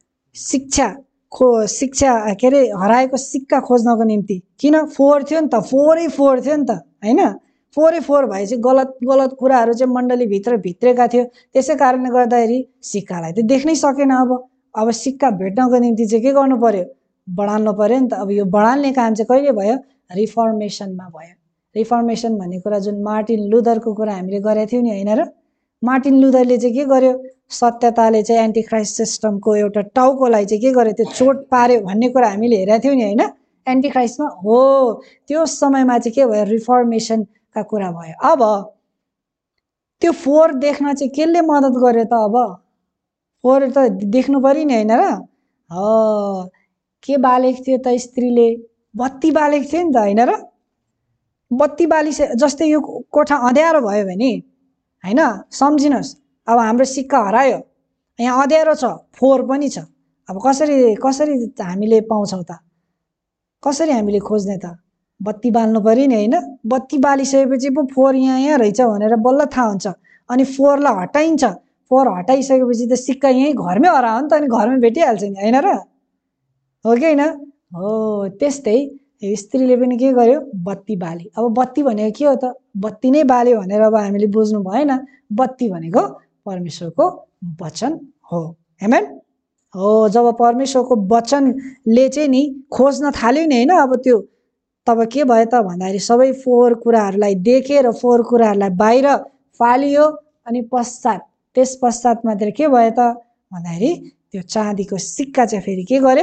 शिक्षा के अरे हराएको सिक्का खोज्नको निम्ति किन फोहोर थियो नि त फोहोरै थियो नि त हैन। फोहोर भएपछि गलत कुराहरू चाहिँ मण्डली भित्रेका थियो। त्यसै कारणले गर्दाखेरि सिक्कालाई त देख्नै सकेन। अब सिक्का भेट्नको निम्ति चाहिँ के गर्नु पर्यो बढाल्नु पर्यो नि त। अब यो बढाल्ने काम चाहिँ कहिले भयो रिफर्मेसनमा भयो। रिफर्मेसन भन्ने कुरा जुन मार्टिन लुथरको कुरा हामीले गरेका थियौं नि हैन र। मार्टिन लुथरले चाहिँ के गर्यो सत्यताले चाहिँ एन्टी क्राइस्ट सिस्टमको एउटा टाउकोलाई चाहिँ के गर्यो त्यो चोट पार्यो भन्ने कुरा हामीले हेरेका थियौं नि हैन एन्टी क्राइस्टमा हो। त्यो समयमा चाहिँ के भयो रिफर्मेसनका कुरा भयो। अब त्यो फोहोर देख्न चाहिँ केले मद्दत गर्यो त अब फोहोर त देख्नु पर्यो नि हैन र हो। के बालेको थियो त स्त्रीले बत्ती बालेको थियो नि त हैन र। बत्ती बाली जस्तै यो कोठा अँध्यारो भयो भने हैन, सम्झिनुहोस् अब हाम्रो सिक्का हरायो, यहाँ अँध्यारो छ, फोहोर पनि छ, अब कसरी कसरी हामीले पाउँछौँ त? कसरी हामीले खोज्ने त? बत्ती बाल्नु पर्यो नि हैन? बत्ती बालिसकेपछि पो फोहोर यहाँ रहेछ भनेर बल्ल थाहा हुन्छ। अनि फोहोरलाई हटाइन्छ, फोहोर हटाइसकेपछि त सिक्का यहीँ घरमै हरायो नि त, अनि घरमै भेटिहाल्छ नि हैन र? हो कि हैन? हो त्यस्तै स्त्रीले पनि के गर्यो? बत्ती बाली। अब बत्ती भनेको के हो त? बत्ती नै बाल्यो भनेर अब हामीले बुझ्नु भएन। बत्ती भनेको परमेश्वरको वचन हो। आमेन? हो, जब परमेश्वरको वचनले चाहिँ नि खोज्न थाल्यो नि हैन, अब त्यो तब के भयो त भन्दाखेरि सबै फोहोर कुराहरूलाई देखेर फोहोर कुराहरूलाई बाहिर फालियो। अनि त्यस पश्चात मात्र के भयो त भन्दाखेरि त्यो चाँदीको सिक्का चाहिँ फेरि के गर्यो?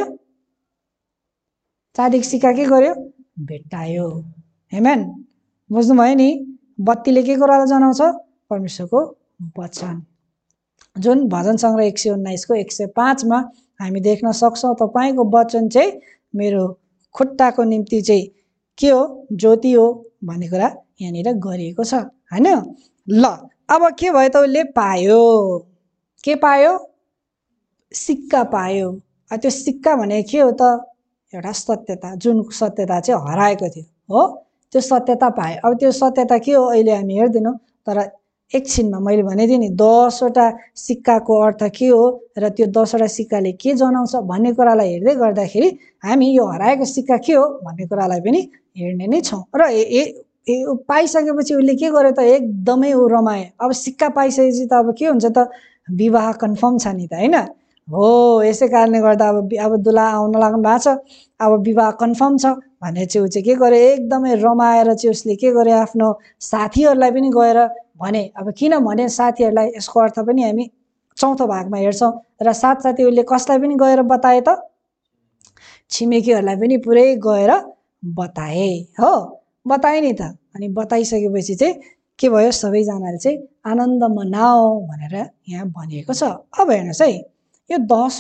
चाँदीको सिक्का के गर्यो? भेट्टायो। आमेन? बुझ्नुभयो नि? बत्तीले के कुरालाई जनाउँछ? परमेश्वरको वचन। जुन भजन सङ्ग्रह 119 को 105 मा हामी देख्न सक्छौँ, तपाईँको वचन चाहिँ मेरो खुट्टाको निम्ति चाहिँ के हो? ज्योति हो भन्ने कुरा यहाँनिर गरिएको छ हैन? ल अब के भयो त? उसले पायो। के पायो? सिक्का पायो। त्यो सिक्का भनेको के हो त? एउटा सत्यता, जुन सत्यता चाहिँ हराएको थियो हो, त्यो सत्यता पायो। अब त्यो सत्यता के हो अहिले हामी हेर्दैनौँ, तर एकछिनमा मैले भनेदिएँ नि 10 वटा सिक्काको अर्थ के हो र त्यो 10 वटा सिक्काले के जनाउँछ भन्ने कुरालाई हेर्दै गर्दाखेरि हामी यो हराएको सिक्का के हो भन्ने कुरालाई पनि हेर्ने नै छौँ। र पाइसकेपछि उसले के गर्यो त? एकदमै ऊ रमायो। अब सिक्का पाइसकेपछि त अब के हुन्छ त? विवाह कन्फर्म छ नि त हैन? हो, यसै कारणले गर्दा अब दुला आउन लाग्नु भएको छ, अब विवाह कन्फर्म छ भनेर चाहिँ ऊ चाहिँ के गर्यो? एकदमै रमाएर चाहिँ उसले के गर्यो? आफ्नो साथीहरूलाई पनि गएर भने। अब किन भने साथीहरूलाई? यसको अर्थ पनि हामी चौथो भागमा हेर्छौँ। र साथसाथै उसले कसलाई पनि गएर बताए त? छिमेकीहरूलाई पनि पुरै गएर बताए हो, बताए नि त। अनि बताइसकेपछि चाहिँ के भयो? सबैजनाले चाहिँ आनन्द मनाओ भनेर यहाँ भनिएको छ। अब हेर्नुहोस् है, यो 10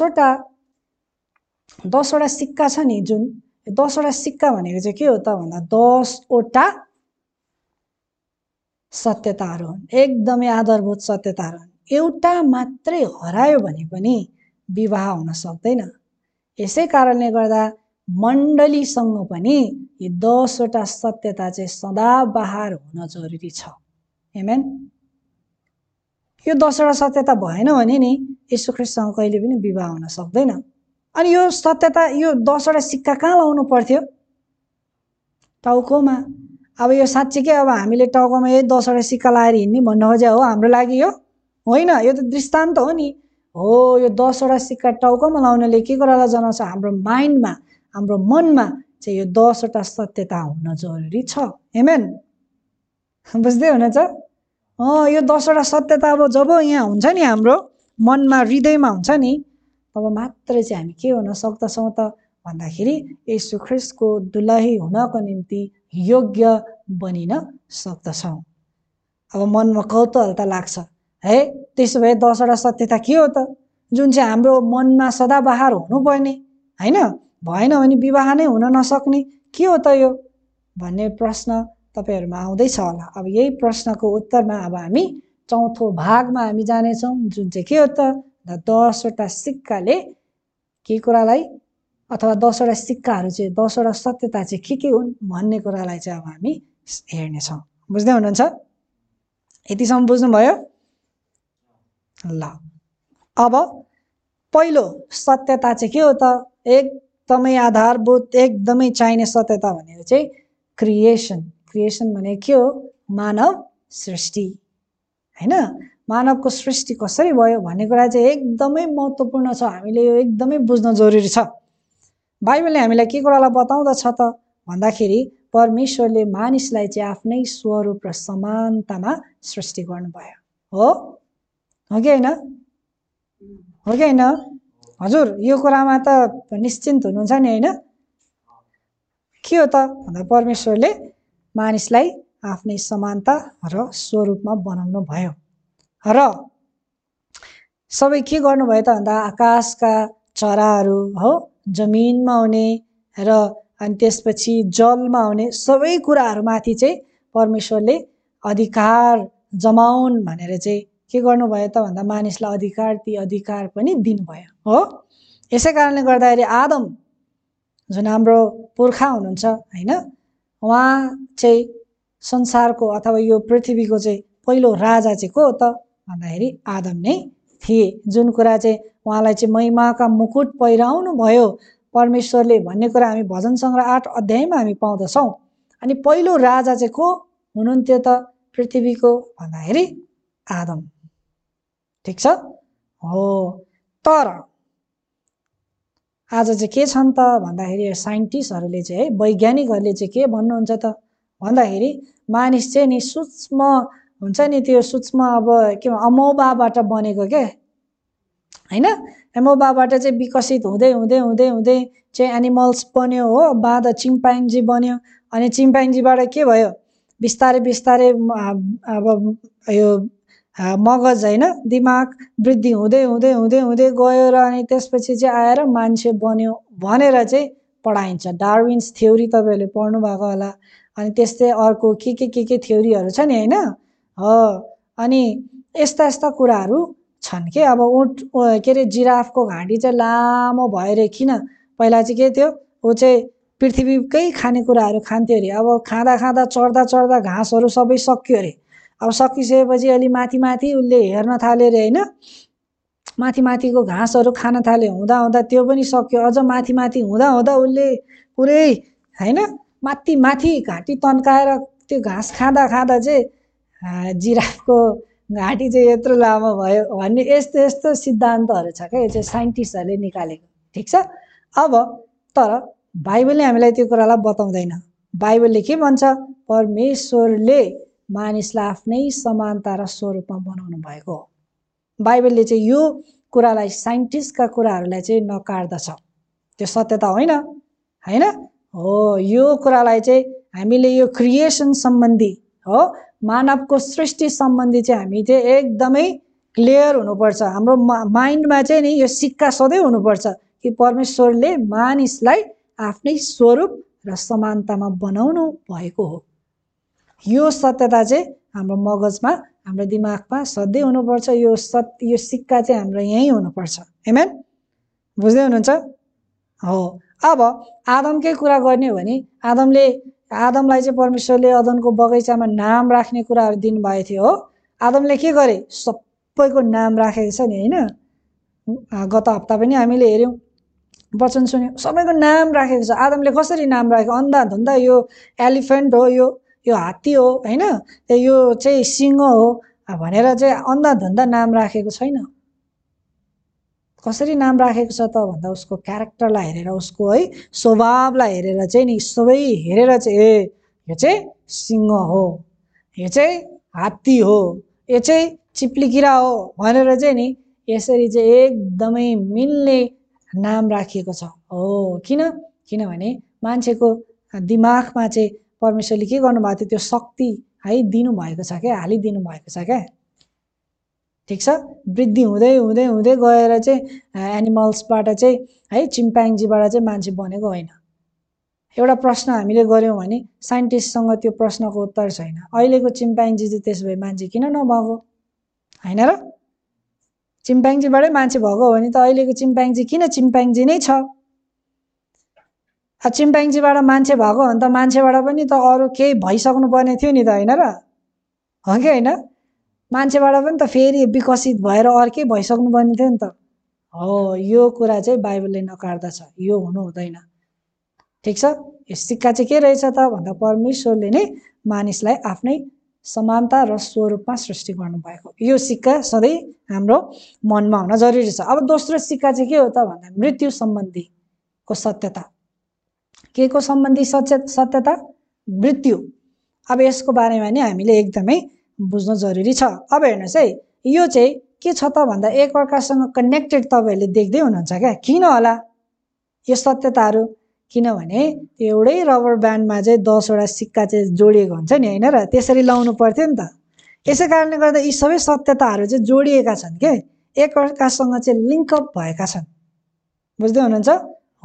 वटा सिक्का छ नि, जुन 10 वटा सिक्का भनेको चाहिँ के हो त भन्दा 10 वटा सत्यताहरू हुन्, एकदमै आधारभूत सत्यताहरू हुन्। एउटा मात्रै हरायो भने पनि विवाह हुन सक्दैन। यसै कारणले गर्दा मण्डलीसँग पनि यी 10 वटा सत्यता चाहिँ सदाबहार हुन जरुरी छ। आमेन? यो 10 वटा सत्यता भएन भने नि येशू ख्रीष्टसँग कहिले पनि विवाह हुन सक्दैन। अनि यो सत्यता, यो 10 वटा सिक्का कहाँ लाउनु पर्थ्यो? टाउकोमा। अब यो साँच्चीकै अब हामीले टाउकोमा यही 10 वटा सिक्का लाएर हिँड्ने भन्न खोजे हो हाम्रो लागि? यो होइन, यो त दृष्टान्त हो नि। हो, यो 10 वटा सिक्का टाउकोमा लाउनले के कुरालाई जनाउँछ? हाम्रो माइन्डमा, हाम्रो मनमा चाहिँ यो 10 वटा सत्यता हुन जरुरी छ। आमेन? बुझ्दै हुनुहुन्छ? यो 10 वटा सत्यता अब जब यहाँ हुन्छ नि हाम्रो मनमा, हृदयमा हुन्छ नि, तब मात्र चाहिँ हामी के हुन सक्दछौँ त भन्दाखेरि येशू ख्रीष्टको दुलही हुनको निम्ति योग्य बनिन सक्दछौँ। अब मनमा कौतूहलता लाग्छ है, त्यसो भए 10 वटा सत्यता के हो त जुन चाहिँ हाम्रो मनमा सदाबहार हुनुपर्ने हैन? भएन भने विवाह नै हुन नसक्ने के हो त यो भन्ने प्रश्न तपाईहरुमा आउँदैछ होला। अब यही प्रश्नको उत्तरमा अब हामी चौथो भागमा हामी जानेछौँ, जुन चाहिँ के हो त 10 वटा सिक्काले के कुरालाई, अथवा 10 वटा सिक्काहरू चाहिँ 10 वटा सत्यता चाहिँ के हुन् भन्ने कुरालाई चाहिँ अब हामी हेर्नेछौँ। बुझ्दै हुनुहुन्छ? यतिसम्म बुझ्नुभयो? ल अब पहिलो सत्यता चाहिँ के हो त? एकदमै आधारभूत, एकदमै चाहिने सत्यता भनेको चाहिँ क्रिएसन। क्रिएसन भनेको के हो? मानव सृष्टि हैन? मानवको सृष्टि कसरी भयो भन्ने कुरा चाहिँ एकदमै महत्त्वपूर्ण छ। हामीले यो एकदमै बुझ्न जरुरी छ। बाइबलले हामीलाई के कुरालाई बताउँदछ त भन्दाखेरि परमेश्वरले मानिसलाई चाहिँ आफ्नै स्वरूप र समानतामा सृष्टि गर्नुभयो। हो कि हैन? हो कि हैन? हजुर, यो कुरामा त निश्चिन्त हुनुहुन्छ नि हैन? के हो त भन्दा परमेश्वरले मानिसलाई आफ्नै समानता र स्वरूपमा बनाउनु भयो र सबै के गर्नुभयो त भन्दा आकाशका चराहरू हो, जमिनमा हुने र अनि त्यसपछि जलमा हुने सबै कुराहरूमाथि चाहिँ परमेश्वरले अधिकार जमाउन् भनेर चाहिँ के गर्नुभयो त भन्दा मानिसलाई अधिकार पनि दिनुभयो हो। यसै कारणले गर्दाखेरि आदम जुन हाम्रो पुर्खा हुनुहुन्छ हैन, उहाँ चाहिँ संसारको अथवा यो पृथ्वीको चाहिँ पहिलो राजा चाहिँ को त भन्दाखेरि आदम नै थिए। जुन कुरा चाहिँ उहाँलाई चाहिँ महिमाका मुकुट पहिराउनु भयो परमेश्वरले भन्ने कुरा हामी भजन सङ्ग्रह 8 अध्यायमा हामी पाउँदछौँ। अनि पहिलो राजा चाहिँ को हुनुहुन्थ्यो त पृथ्वीको भन्दाखेरि आदम। ठिक छ हो। तर आज चाहिँ के छन् त भन्दाखेरि साइन्टिस्टहरूले चाहिँ है, वैज्ञानिकहरूले चाहिँ के भन्नुहुन्छ त भन्दाखेरि मानिस चाहिँ नि सूक्ष्म हुन्छ नि, त्यो सूक्ष्म अब के अमोबाबाट बनेको के हैन। अमोबाबाट चाहिँ विकसित हुँदै हुँदै हुँदै हुँदै चाहिँ एनिमल्स बन्यो हो, बाद चिम्पान्जी बन्यो। अनि चिम्पान्जीबाट के भयो, बिस्तारै बिस्तारै अब यो मगज हैन, दिमाग वृद्धि हुँदै हुँदै हुँदै हुँदै गयो र अनि त्यसपछि चाहिँ आएर मान्छे बन्यो भनेर चाहिँ पढाइन्छ। डार्विन्स थ्योरी तपाईँहरूले पढ्नु भएको होला। अनि त्यस्तै अर्को के थ्योरीहरू छ नि हैन हो। अनि यस्ता यस्ता कुराहरू छन् के। अब ऊँट के अरे जिराफको घाँटी चाहिँ लामो भएर किन, पहिला चाहिँ के थियो, ऊ चाहिँ पृथ्वीकै खानेकुराहरू खान्थ्यो अरे। अब खाँदा खाँदा चढ्दा चढ्दा घाँसहरू सबै सक्यो अरे। अब सकिसकेपछि अलि माथि माथि उसले हेर्न थाल्यो अरे हैन, माथि माथिको घाँसहरू खान थाल्यो। हुँदा हुँदा त्यो पनि सक्यो। अझ माथि माथि हुँदा हुँदा उसले पुरै हैन माथि माथि घाँटी तन्काएर त्यो घाँस खाँदा खाँदा चाहिँ जिराफको घाँटी चाहिँ यत्रो लामो भयो भन्ने यस्तो यस्तो सिद्धान्तहरू छ क्या। यो चाहिँ साइन्टिस्टहरूले निकालेको। ठिक छ। अब तर बाइबलले हामीलाई त्यो कुरालाई बताउँदैन। बाइबलले के भन्छ, परमेश्वरले मानिसलाई आफ्नै समानता र स्वरूपमा बनाउनु भएको हो। बाइबलले चाहिँ यो कुरालाई, साइन्टिस्टका कुराहरूलाई चाहिँ नकार्दछ। त्यो सत्यता होइन हैन हो। यो कुरालाई चाहिँ हामीले यो क्रिएसन सम्बन्धी हो, मानवको सृष्टि सम्बन्धी चाहिँ हामी चाहिँ एकदमै क्लियर हुनुपर्छ। हाम्रो माइन्डमा चाहिँ नि यो सिक्का सधैँ हुनुपर्छ कि परमेश्वरले मानिसलाई आफ्नै स्वरूप र समानतामा बनाउनु भएको हो। यो सत्यता चाहिँ हाम्रो मगजमा, हाम्रो दिमागमा सधैँ हुनुपर्छ। यो सिक्का चाहिँ हाम्रो यहीँ हुनुपर्छ। आमेन। बुझ्दै हुनुहुन्छ हो। अब आदमकै कुरा गर्ने हो भने आदमलाई चाहिँ परमेश्वरले अदनको बगैँचामा नाम राख्ने कुराहरू दिनुभएको थियो हो। आदमले के गरे, सबैको नाम राखेको छ नि हैन। गत हप्ता पनि हामीले हेऱ्यौँ, वचन सुन्यौँ, सबैको नाम राखेको छ। आदमले कसरी नाम राखेको, अन्धाधुन्दा यो एलिफेन्ट हो, यो हात्ती हो हैन, यो चाहिँ सिंह हो भनेर चाहिँ अन्धाधुन्दा नाम राखेको छैन। कसरी नाम राखेको छ त भन्दा उसको क्यारेक्टरलाई हेरेर, उसको है स्वभावलाई हेरेर चाहिँ नि, सबै हेरेर चाहिँ यो चाहिँ सिंह हो, यो चाहिँ हात्ती हो, यो चाहिँ चिप्लिकिरा हो भनेर चाहिँ नि यसरी चाहिँ एकदमै मिल्ने नाम राखिएको छ हो। किनभने मान्छेको दिमागमा चाहिँ परमेश्वरले के गर्नुभएको थियो, त्यो शक्ति है दिनुभएको छ क्या, हालिदिनु भएको छ क्या। ठिक छ। वृद्धि हुँदै हुँदै हुँदै गएर चाहिँ एनिमल्सबाट चाहिँ है, चिम्पान्जीबाट चाहिँ मान्छे बनेको होइन। एउटा प्रश्न हामीले गऱ्यौँ भने साइन्टिस्टसँग त्यो प्रश्नको उत्तर छैन। अहिलेको चिम्पान्जी चाहिँ त्यसो भए मान्छे किन नभएको होइन र? चिम्पान्जीबाटै मान्छे भएको हो भने त अहिलेको चिम्पान्जी किन चिम्पान्जी नै छ? चिम्पान्जीबाट मान्छे भएको हो भने त मान्छेबाट पनि त अरू केही भइसक्नु पर्ने थियो नि त होइन र? हो कि होइन? मान्छेबाट पनि त फेरि विकसित भएर अर्कै भइसक्नु पर्ने थियो नि त हो। यो कुरा चाहिँ बाइबलले नकार्दछ, यो हुनु हुँदैन। ठिक छ। यो सिक्का चाहिँ के रहेछ त भन्दा परमेश्वरले नै मानिसलाई आफ्नै समानता र स्वरूपमा सृष्टि गर्नुभएको। यो सिक्का सधैँ हाम्रो मनमा हुन जरुरी छ। अब दोस्रो सिक्का चाहिँ के हो त भन्दा मृत्यु सम्बन्धीको सत्यता। के को सम्बन्धी सत्यता? मृत्यु। अब यसको बारेमा नि हामीले एकदमै बुझ्न जरुरी छ। अब हेर्नुहोस् है, यो चाहिँ के छ त भन्दा एकअर्कासँग कनेक्टेड तपाईँहरूले देख्दै हुनुहुन्छ क्या। किन होला यो सत्यताहरू? किनभने एउटै रबर ब्यान्डमा चाहिँ 10 वटा सिक्का चाहिँ जोडिएको हुन्छ नि होइन र? त्यसरी लाउनु पर्थ्यो नि त। यसै कारणले गर्दा यी सबै सत्यताहरू चाहिँ जोडिएका छन् के, एकअर्कासँग चाहिँ लिङ्कअप भएका छन्। बुझ्दै हुनुहुन्छ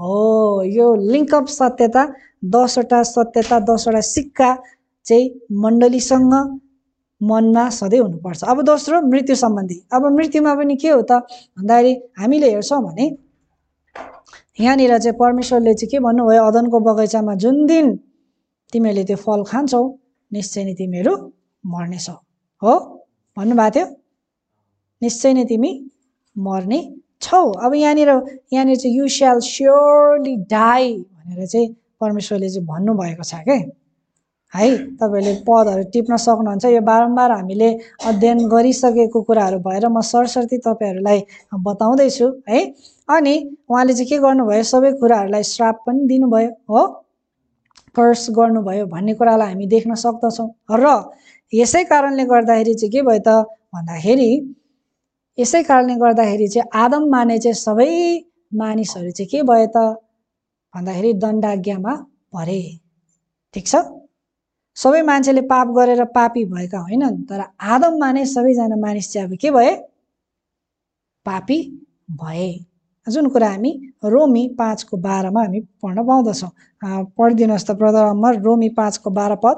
हो यो लिङ्कअप सत्यता 10वटा सत्यता 10वटा सिक्का चाहिँ मण्डलीसँग मनमा सधैँ हुनुपर्छ। अब दोस्रो मृत्यु सम्बन्धी। अब मृत्युमा पनि के हो त भन्दाखेरि हामीले हेर्छौँ भने यहाँनिर चाहिँ परमेश्वरले चाहिँ के भन्नुभयो अदनको बगैँचामा जुन दिन तिमीहरूले त्यो फल खान्छौ निश्चय नै तिमीहरू मर्नेछौ हो भन्नुभएको थियो। निश्चय नै तिमी मर्ने छौ। अब यहाँनिर चाहिँ यु स्याल स्योरली डाई भनेर चाहिँ परमेश्वरले चाहिँ भन्नुभएको छ के है। तपाईँहरूले पदहरू टिप्न सक्नुहुन्छ। यो बारम्बार हामीले अध्ययन गरिसकेको कुराहरू भएर म सरसर्ती तपाईँहरूलाई बताउँदैछु है। अनि उहाँले चाहिँ के गर्नुभयो सबै कुराहरूलाई श्राप पनि दिनुभयो हो कर्स गर्नुभयो भन्ने कुरालाई हामी देख्न सक्दछौँ। र यसै कारणले गर्दाखेरि चाहिँ के भयो त भन्दाखेरि यसै कारणले गर्दाखेरि चाहिँ आदम माने चाहिँ सबै मानिसहरू चाहिँ के भयो त भन्दाखेरि दण्डाज्ञामा परे। ठिक छ। सबै मान्छेले पाप गरेर पापी भएका होइनन् तर आदम माने सबैजना मानिस चाहिँ अब के भए पापी भए। जुन कुरा हामी रोमी 5:12 हामी पढ्न पाउँदछौँ। पढिदिनुहोस् त ब्रदर अमर रोमी 5:12 पद।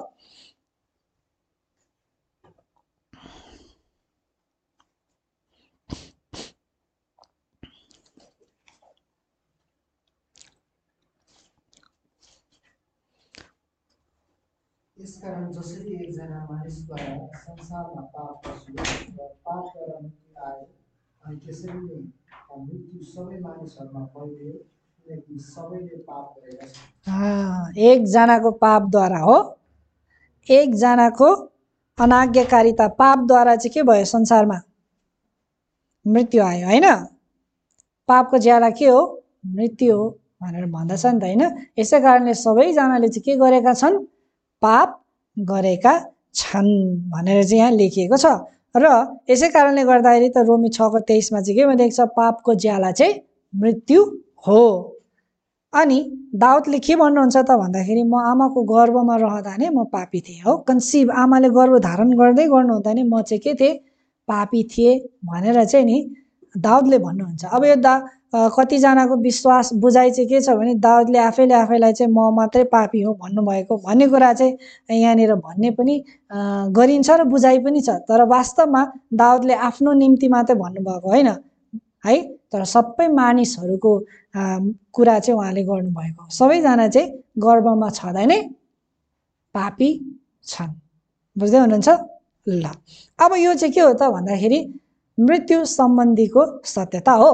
यसकारण जसरी एकजना मानिसद्वारा संसारमा पाप पस्यो र पापद्वारा मृत्यु आयो अनि त्यसरी नै मृत्यु सबै मानिसहरूमा फैलियो किनकि सबैले पाप गरेका छन्। एकजनाको पापद्वारा हो एकजनाको अनाज्ञाकारिता पापद्वारा चाहिँ के भयो संसारमा मृत्यु आयो होइन। पापको ज्याला के हो मृत्यु हो भनेर भन्दछ नि त होइन। यसै कारणले सबैजनाले चाहिँ के गरेका छन् पाप गरेका छन् भनेर चाहिँ यहाँ लेखिएको छ। र यसै कारणले गर्दाखेरि त रोमी 6:23 चाहिँ के भनेको छ पापको ज्याला चाहिँ मृत्यु हो। अनि दाउदले के भन्नुहुन्छ त भन्दाखेरि म आमाको गर्भमा रहँदा नै म पापी थिएँ हो। कन्सिभ आमाले गर्भ धारण गर्दै गर्नुहुँदा नै म चाहिँ के थिएँ पापी थिएँ भनेर चाहिँ नि दाउदले भन्नुहुन्छ। अब यो कतिजनाको विश्वास बुझाइ चाहिँ के छ भने दाउदले आफैलाई चाहिँ म मात्रै पापी हो भन्नुभएको भन्ने कुरा चाहिँ यहाँनिर भन्ने पनि गरिन्छ र बुझाइ पनि छ। तर वास्तवमा दाउदले आफ्नो निम्ति मात्रै भन्नुभएको होइन है। तर सबै मानिसहरूको कुरा चाहिँ उहाँले गर्नुभएको। सबैजना चाहिँ गर्भमा छँदा नै पापी छन्। बुझ्दै हुनुहुन्छ ल। अब यो चाहिँ के हो त भन्दाखेरि मृत्यु सम्बन्धीको सत्यता हो।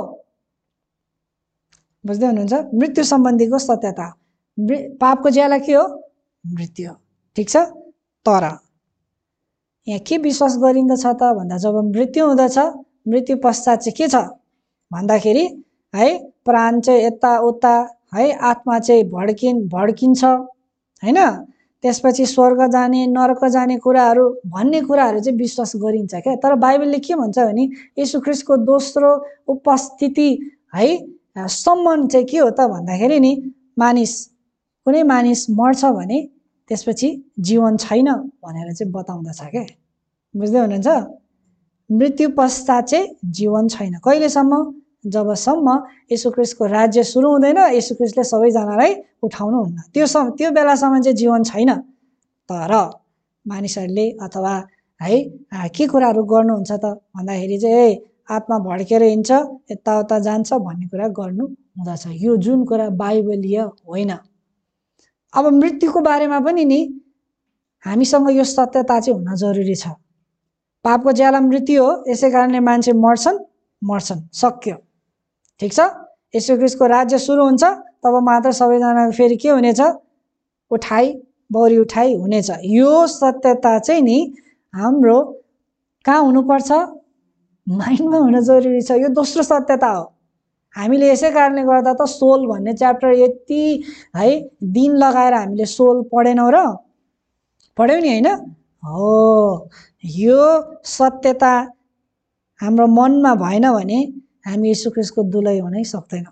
बुझ्दै हुनुहुन्छ मृत्यु सम्बन्धीको सत्यता। पापको ज्याला के हो मृत्यु हो। ठिक छ। तर यहाँ के विश्वास गरिन्दछ त भन्दा जब मृत्यु हुँदछ मृत्यु पश्चात चाहिँ के छ भन्दाखेरि है प्राण चाहिँ यताउता है आत्मा चाहिँ भड्किन्छ होइन। त्यसपछि स्वर्ग जाने नरक जाने कुराहरू भन्ने कुराहरू चाहिँ विश्वास गरिन्छ क्या। तर बाइबलले के भन्छ भने येशू ख्रीष्टको दोस्रो उपस्थिति है सम्म चाहिँ के हो त भन्दाखेरि नि कुनै मानिस मर्छ भने त्यसपछि जीवन छैन भनेर चाहिँ बताउँदछ क्या। बुझ्दै हुनुहुन्छ मृत्यु पश्चात चाहिँ जीवन छैन। कहिलेसम्म जबसम्म येशू ख्रीष्टको राज्य सुरु हुँदैन येशू ख्रीष्टले सबैजनालाई उठाउनुहुन्न त्यो बेलासम्म चाहिँ जीवन छैन। तर मानिसहरूले अथवा है के कुराहरू गर्नुहुन्छ त भन्दाखेरि चाहिँ आत्मा भड्केर हिँड्छ यताउता जान्छ भन्ने कुरा गर्नु हुँदछ। यो जुन कुरा बाइबलीय होइन। अब मृत्युको बारेमा पनि नि हामीसँग यो सत्यता चाहिँ हुन जरुरी छ। पापको ज्याला मृत्यु हो। यसै कारणले मान्छे मर्छन् सक्यो। ठिक छ। येशू ख्रीष्टको राज्य सुरु हुन्छ तब मात्र सबैजनाको फेरि के हुनेछ बौरी उठाइ हुनेछ। यो सत्यता चाहिँ नि हाम्रो कहाँ हुनुपर्छ माइन्डमा हुन जरुरी छ। यो दोस्रो सत्यता हो। हामीले यसै कारणले गर्दा त सोल भन्ने च्याप्टर यति है दिन लगाएर हामीले सोल पढेनौँ र पढ्यौँ नि होइन हो। यो सत्यता हाम्रो मनमा भएन भने हामी येशू ख्रीष्टको दुलै हुनै सक्दैनौँ।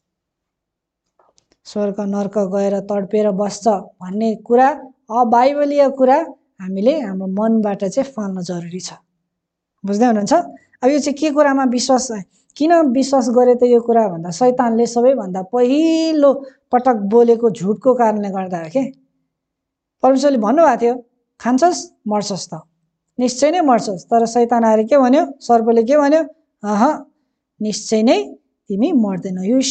स्वर्ग नर्क गएर तडपेर बस्छ भन्ने कुरा अबाइबलीय कुरा हामीले हाम्रो मनबाट चाहिँ फाल्न जरुरी छ। बुझ्दै हुनुहुन्छ। अब यो चाहिँ के कुरामा विश्वास किन विश्वास गरे त यो कुरा भन्दा शैतानले सबैभन्दा पहिलो पटक बोलेको झुटको कारणले गर्दा हो के। परमेश्वरले भन्नुभएको थियो खान्छस् मर्छस् त, निश्चय नै मर्छस्। तर शैतान आएर के भन्यो, सर्पले के भन्यो, निश्चय नै तिमी मर्दैनौ, you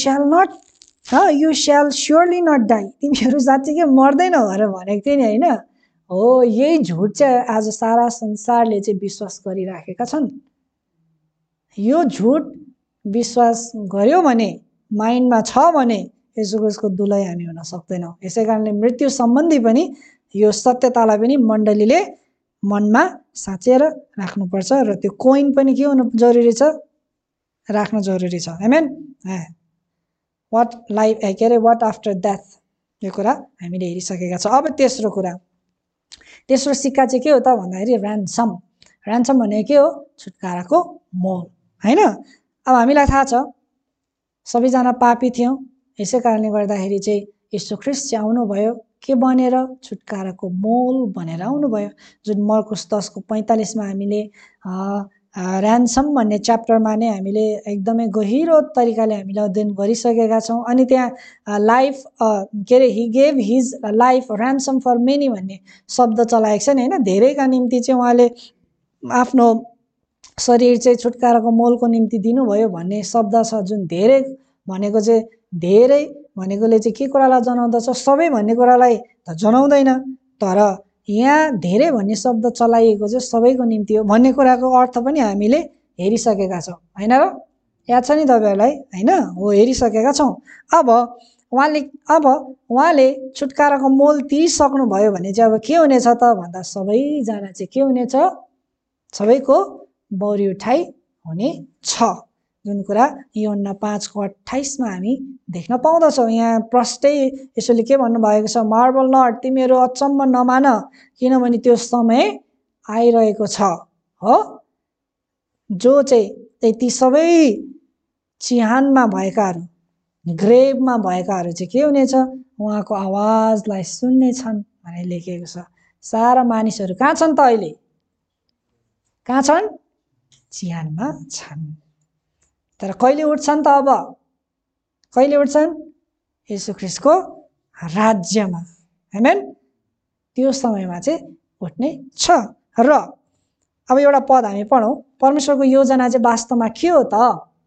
shall surely not die, तिमीहरू साँच्चीकै मर्दैनौ भनेर भनेको थियो नि होइन। हो, यही झुट चाहिँ आज सारा संसारले चाहिँ विश्वास गरिराखेका छन्। यो झुट विश्वास गर्यो भने, माइन्डमा छ भने यसो क्रिस्टको दुलै हामी हुन सक्दैनौँ। यसै कारणले मृत्यु सम्बन्धी पनि यो सत्यतालाई पनि मण्डलीले मनमा साँचेर राख्नुपर्छ र त्यो कोइन पनि के हुनु जरुरी छ, राख्न जरुरी छ। आमेन। वाट लाइफ के अरे वाट आफ्टर डेथ, यो कुरा हामीले हेरिसकेका छौँ। अब तेस्रो कुरा, तेस्रो सिक्का चाहिँ के हो त भन्दाखेरि ऱ्यान्सम। ऱ्यान्सम भनेको के हो, छुटकाराको मोल होइन। अब हामीलाई थाहा छ सबैजना पापी थियौँ, यसै कारणले गर्दाखेरि चाहिँ यीशु ख्रीष्ट चाहिँ आउनुभयो के बनेर, छुटकाराको मोल बनेर आउनुभयो। जुन मर्कुस 10:45 हामीले ऱ्यान्सम भन्ने च्याप्टरमा नै हामीले एकदमै गहिरो तरिकाले हामीले अध्ययन गरिसकेका छौँ। अनि त्यहाँ लाइफ के अरे he gave his life ransom for many भन्ने शब्द चलाएको छ नि होइन। धेरैका निम्ति चाहिँ उहाँले आफ्नो शरीर चाहिँ छुटकाराको मोलको निम्ति दिनुभयो भन्ने शब्द छ। जुन धेरै भनेको चाहिँ, धेरै भनेकोले चाहिँ के कुरालाई जनाउँदछ, सबै भन्ने कुरालाई त जनाउँदैन, तर यहाँ धेरै भन्ने शब्द चलाइएको चाहिँ सबैको निम्ति हो भन्ने कुराको अर्थ पनि हामीले हेरिसकेका छौँ होइन र, याद छ नि तपाईँहरूलाई होइन। हो, हेरिसकेका छौँ। अब उहाँले छुटकाराको मोल तिरिसक्नुभयो भने चाहिँ अब के हुनेछ त भन्दा सबैजना चाहिँ के हुनेछ, सबैको बौरी उठाइ हुनेछ। जुन कुरा यूहन्ना 5:28 हामी देख्न पाउँदछौँ। यहाँ प्रष्टै यसोले के भन्नुभएको छ, मार्बल नट, तिमीहरू अचम्म नमान किनभने त्यो समय आइरहेको छ। हो, जो चाहिँ ती सबै चिहानमा भएकाहरू, ग्रेभमा भएकाहरू चाहिँ के हुनेछ, उहाँको आवाजलाई सुन्नेछन् भनेर लेखेको छ। सारा मानिसहरू कहाँ छन् त अहिले, कहाँ छन्, चिहानमा छन्। तर कहिले उठ्छन् त, अब कहिले उठ्छन्, येशू ख्रीष्टको राज्यमा। आमेन। त्यो समयमा चाहिँ उठ्ने छ। र अब एउटा पद हामी पढौँ, परमेश्वरको योजना चाहिँ वास्तवमा के हो त,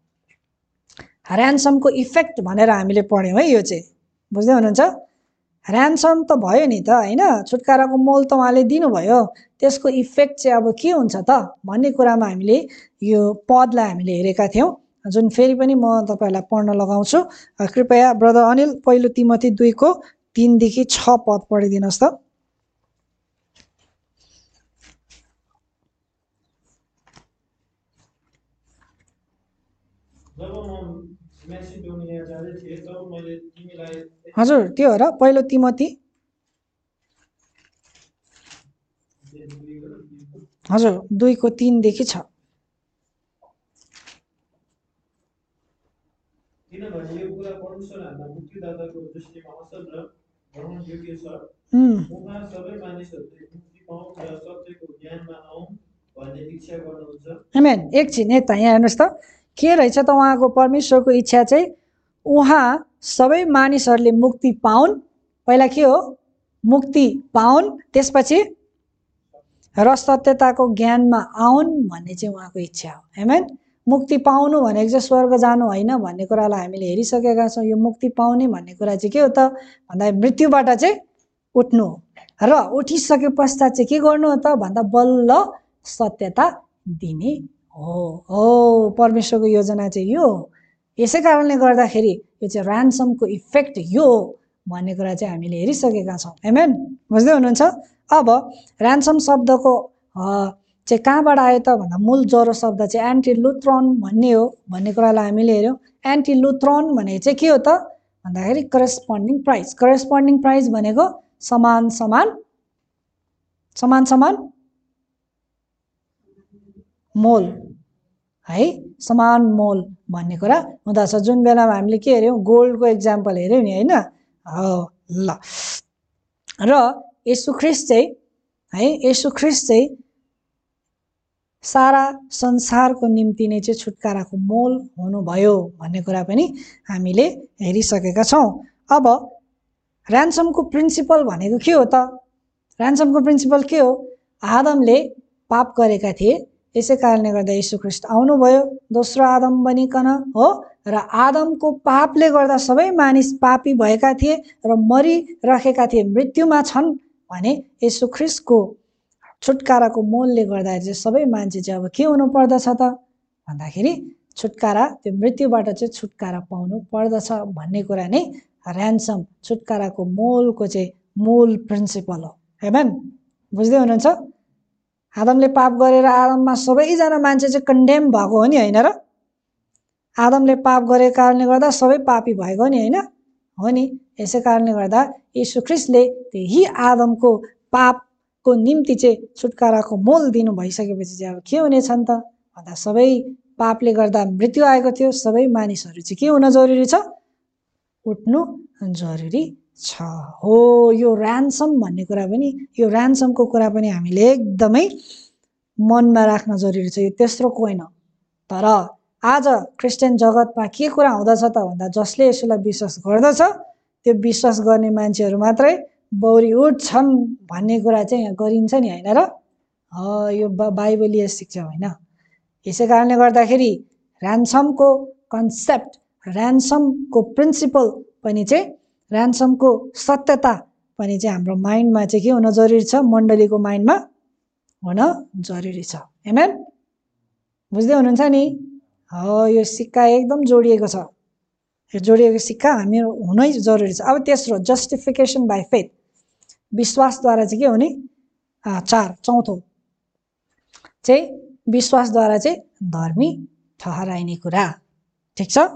ऱ्यान्समको इफेक्ट भनेर हामीले पढ्यौँ है। यो चाहिँ बुझ्दै हुनुहुन्छ, ऱ्यान्सम त भयो नि त होइन, छुटकाराको मोल त उहाँले दिनुभयो, त्यसको इफेक्ट चाहिँ अब के हुन्छ त भन्ने कुरामा हामीले यो पदलाई हामीले हेरेका थियौँ। जुन फेरि पनि म तपाईँहरूलाई पढ्न लगाउँछु। कृपया ब्रदर अनिल पहिलो तिमोथी 2:3-6 पद पढिदिनुहोस् त। जब म मेसिडोनिया जाँदै थिएँ तब मैले तिमीलाई, हजुर त्यो हो र, पहिलो तिमोथी हजुर 2:3-6। किनभने यो कुरा परमेश्वर हाम्रा मुक्तिदाताको दृष्टिमा असल र ग्रहणयोग्य छ। उहाँ सबै मानिसहरूले मुक्ति पाउन् र सत्यको ज्ञानमा आउन् भन्ने इच्छा गर्नुहुन्छ। आमेन। एकछिन यता यहाँ हेर्नुहोस् त, के रहेछ त उहाँको परमेश्वरको इच्छा चाहिँ, उहाँ सबै मानिसहरूले मुक्ति पाउन्। पहिला के हो, मुक्ति पाउन्, त्यसपछि र सत्यताको ज्ञानमा आउन् भन्ने चाहिँ उहाँको इच्छा हो। आमेन। मुक्ति पाउनु भनेको चाहिँ स्वर्ग जानु होइन भन्ने कुरालाई हामीले हेरिसकेका छौँ। यो मुक्ति पाउने भन्ने कुरा चाहिँ के हो त भन्दा मृत्युबाट चाहिँ उठ्नु हो, र उठिसके पश्चात चाहिँ के गर्नु हो त भन्दा बल्ल सत्यता दिने हो। परमेश्वरको योजना चाहिँ यो हो। यसै कारणले गर्दाखेरि यो चाहिँ ऱ्यान्समको इफेक्ट यो हो भन्ने कुरा चाहिँ हामीले हेरिसकेका छौँ। आमेन। बुझ्दै हुनुहुन्छ। अब ऱ्यान्सम शब्दको चाहिँ कहाँबाट आयो त भन्दा मूल जरो शब्द चाहिँ एन्टी लुथ्रन भन्ने हो भन्ने कुरालाई हामीले हेऱ्यौँ। एन्टी लुथ्रन भनेको चाहिँ के हो त भन्दाखेरि करेस्पोन्डिङ प्राइस। करेस्पोन्डिङ प्राइस भनेको समान समान मोल है, समान मोल भन्ने कुरा हुँदछ। जुन बेलामा हामीले के हेऱ्यौँ, गोल्डको इक्जाम्पल हेऱ्यौँ नि होइन। ल, र येशू ख्रीष्ट चाहिँ है, येशू ख्रीष्ट चाहिँ सारा संसारको निम्ति नै चाहिँ छुटकाराको मोल हुनुभयो भन्ने कुरा पनि हामीले हेरिसकेका छौँ। अब ऱ्यान्समको प्रिन्सिपल भनेको के हो त? ऱ्यान्समको प्रिन्सिपल के हो? आदमले पाप गरेका थिए, यसै कारणले गर्दा येशू ख्रीष्ट आउनुभयो दोस्रो आदम बनिकन हो, र आदमको पापले गर्दा सबै मानिस पापी भएका थिए र मरिरहेका थिए, मृत्युमा छन् भने येशू ख्रीष्टको छुटकाराको मोलले गर्दाखेरि चाहिँ सबै मान्छे चाहिँ अब के हुनु पर्दछ त भन्दाखेरि छुटकारा, त्यो मृत्युबाट चाहिँ छुटकारा पाउनु पर्दछ भन्ने कुरा नै ऱ्यान्सम, छुटकाराको मोलको चाहिँ मूल प्रिन्सिपल हो। आमेन, बुझ्दै हुनुहुन्छ? आदमले पाप गरेर आदममा सबैजना मान्छे चाहिँ कन्डेम भएको हो नि, होइन र? आदमले पाप गरेको कारणले गर्दा सबै पापी भएको नि, होइन हो नि? यसै कारणले गर्दा येशू ख्रीष्टले त्यही आदमको पापको निम्ति चाहिँ छुटकाराको मोल दिनु भइसकेपछि चाहिँ अब के हुनेछ त भन्दा सबै पापले गर्दा मृत्यु आएको थियो, सबै मानिसहरू चाहिँ के हुन जरुरी छ? उठ्नु जरुरी छ। हो, यो ऱ्यान्सम भन्ने कुरा पनि, यो ऱ्यान्समको कुरा पनि हामीले एकदमै मनमा राख्न जरुरी छ। यो तेस्रोको होइन, तर आज क्रिस्चियन जगतमा के कुरा हुँदछ त भन्दा जसले यसोलाई विश्वास गर्दछ त्यो विश्वास गर्ने मान्छेहरू मात्रै बौरी उठ्छन् भन्ने कुरा चाहिँ यहाँ गरिन्छ नि, होइन र? यो बाइबलीय शिक्षा होइन। यसै कारणले गर्दाखेरि ऱ्यान्समको कन्सेप्ट, ऱ्यान्समको प्रिन्सिपल पनि चाहिँ, ऱ्यान्समको सत्यता पनि चाहिँ हाम्रो माइन्डमा चाहिँ के हुन जरुरी छ? मण्डलीको माइन्डमा हुन जरुरी छ। आमेन, बुझ्दै हुनुहुन्छ नि? यो सिक्का एकदम जोडिएको छ, यो जोडिएको सिक्का हामी हुनै जरुरी छ। अब तेस्रो, जस्टिफिकेसन बाई फेथ, विश्वासद्वारा चाहिँ के हुने? चौथो चाहिँ विश्वासद्वारा चाहिँ धर्मी ठहराइने कुरा। ठिक छ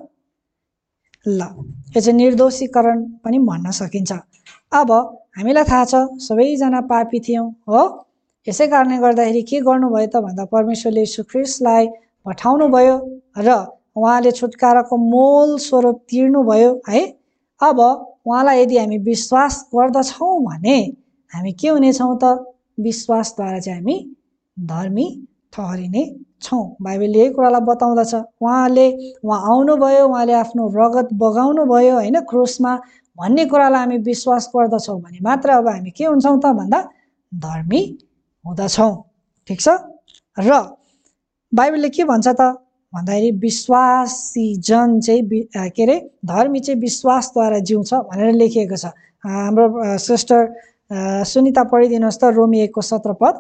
ल, यो चाहिँ निर्दोषीकरण पनि भन्न सकिन्छ। अब हामीलाई थाहा छ सबैजना पापी थियौँ हो, यसै कारणले गर्दाखेरि के गर्नुभयो त भन्दा परमेश्वरले येशू ख्रीष्टलाई पठाउनु भयो र उहाँले छुटकाराको मोल स्वरूप तिर्नुभयो है। अब उहाँलाई यदि हामी विश्वास गर्दछौँ भने हामी के हुनेछौँ त? विश्वासद्वारा चाहिँ हामी धर्मी ठहरिने छौँ। बाइबलले यही कुरालाई बताउँदछ। उहाँ आउनुभयो, उहाँले आफ्नो रगत बगाउनु भयो होइन क्रुसमा भन्ने कुरालाई हामी विश्वास गर्दछौँ भने मात्र अब हामी के हुन्छौँ त भन्दा धर्मी हुँदछौँ। ठिक छ। र बाइबलले के भन्छ त भन्दाखेरि विश्वासी जन चाहिँ के अरे धर्मी चाहिँ विश्वासद्वारा जिउँछ भनेर लेखिएको छ। हाम्रो सिस्टर सुनिता पढिदिनुहोस् त रोमी 1:17 पद।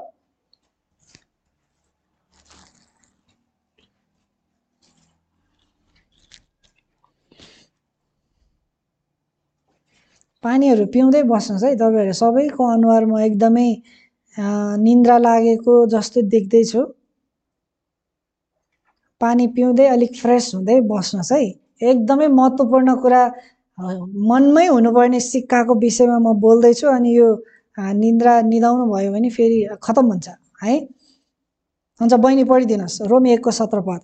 पानीहरू पिउँदै बस्नुहोस् है तपाईँहरू। सबैको अनुहारमा एकदमै निन्द्रा लागेको जस्तो देख्दैछु। पानी पिउँदै अलिक फ्रेस हुँदै बस्नुहोस् है। एकदमै महत्त्वपूर्ण कुरा मनमै हुनुपर्ने सिक्काको विषयमा म बोल्दैछु अनि यो निन्द्रा निदाउनु भयो भने फेरि खतम हुन्छ है। हुन्छ बहिनी पढिदिनुहोस् रोमी 1:17 पद।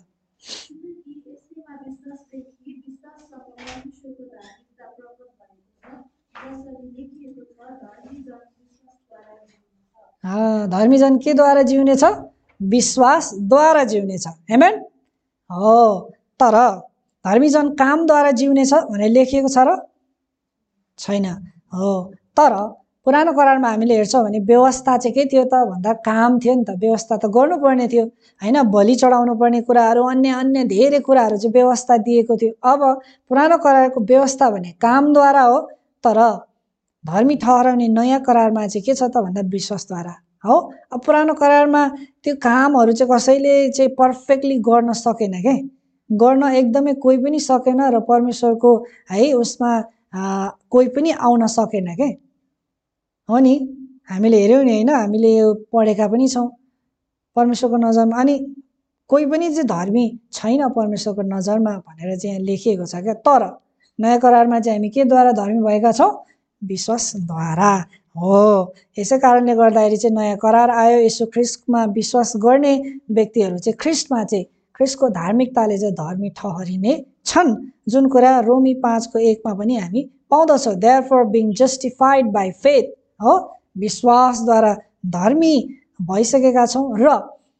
धर्मीजन के द्वारा जिउनेछ? विश्वासद्वारा जिउनेछ। आमेन हो। तर धर्मीजन कामद्वारा जिउनेछ भनेर लेखिएको छ र छैन? हो। तर पुरानो करारमा हामीले हेर्छौँ भने व्यवस्था चाहिँ के थियो त भन्दा काम थियो नि त। व्यवस्था त गर्नुपर्ने थियो होइन। बलि चढाउनु पर्ने कुराहरू, अन्य धेरै कुराहरू चाहिँ व्यवस्था दिएको थियो। अब पुरानो करारको व्यवस्था भने कामद्वारा हो, तर धर्मी ठहराउने नयाँ करारमा चाहिँ के छ त भन्दा विश्वासद्वारा हो। अब पुरानो करारमा त्यो कामहरू चाहिँ कसैले चाहिँ पर्फेक्टली गर्न सकेन के, गर्न एकदमै कोही पनि सकेन र परमेश्वरको है उसमा कोही पनि आउन सकेन के हो नि। हामीले हेऱ्यौँ नि होइन, हामीले यो पढेका पनि छौँ परमेश्वरको नजरमा। अनि कोही पनि चाहिँ धर्मी छैन परमेश्वरको नजरमा भनेर चाहिँ यहाँ लेखिएको छ क्या। तर नयाँ करारमा चाहिँ हामी के द्वारा धर्मी भएका छौँ? विश्वासद्वारा हो। यसै कारणले गर्दाखेरि चाहिँ नयाँ करार आयो। येशू ख्रीष्टमा विश्वास गर्ने व्यक्तिहरू चाहिँ ख्रीष्टको धार्मिकताले चाहिँ धर्मी ठहरिने छन्, जुन कुरा रोमी 5:1 पनि हामी पाउँदछौँ। Therefore being justified by faith हो, विश्वासद्वारा धर्मी भइसकेका छौँ र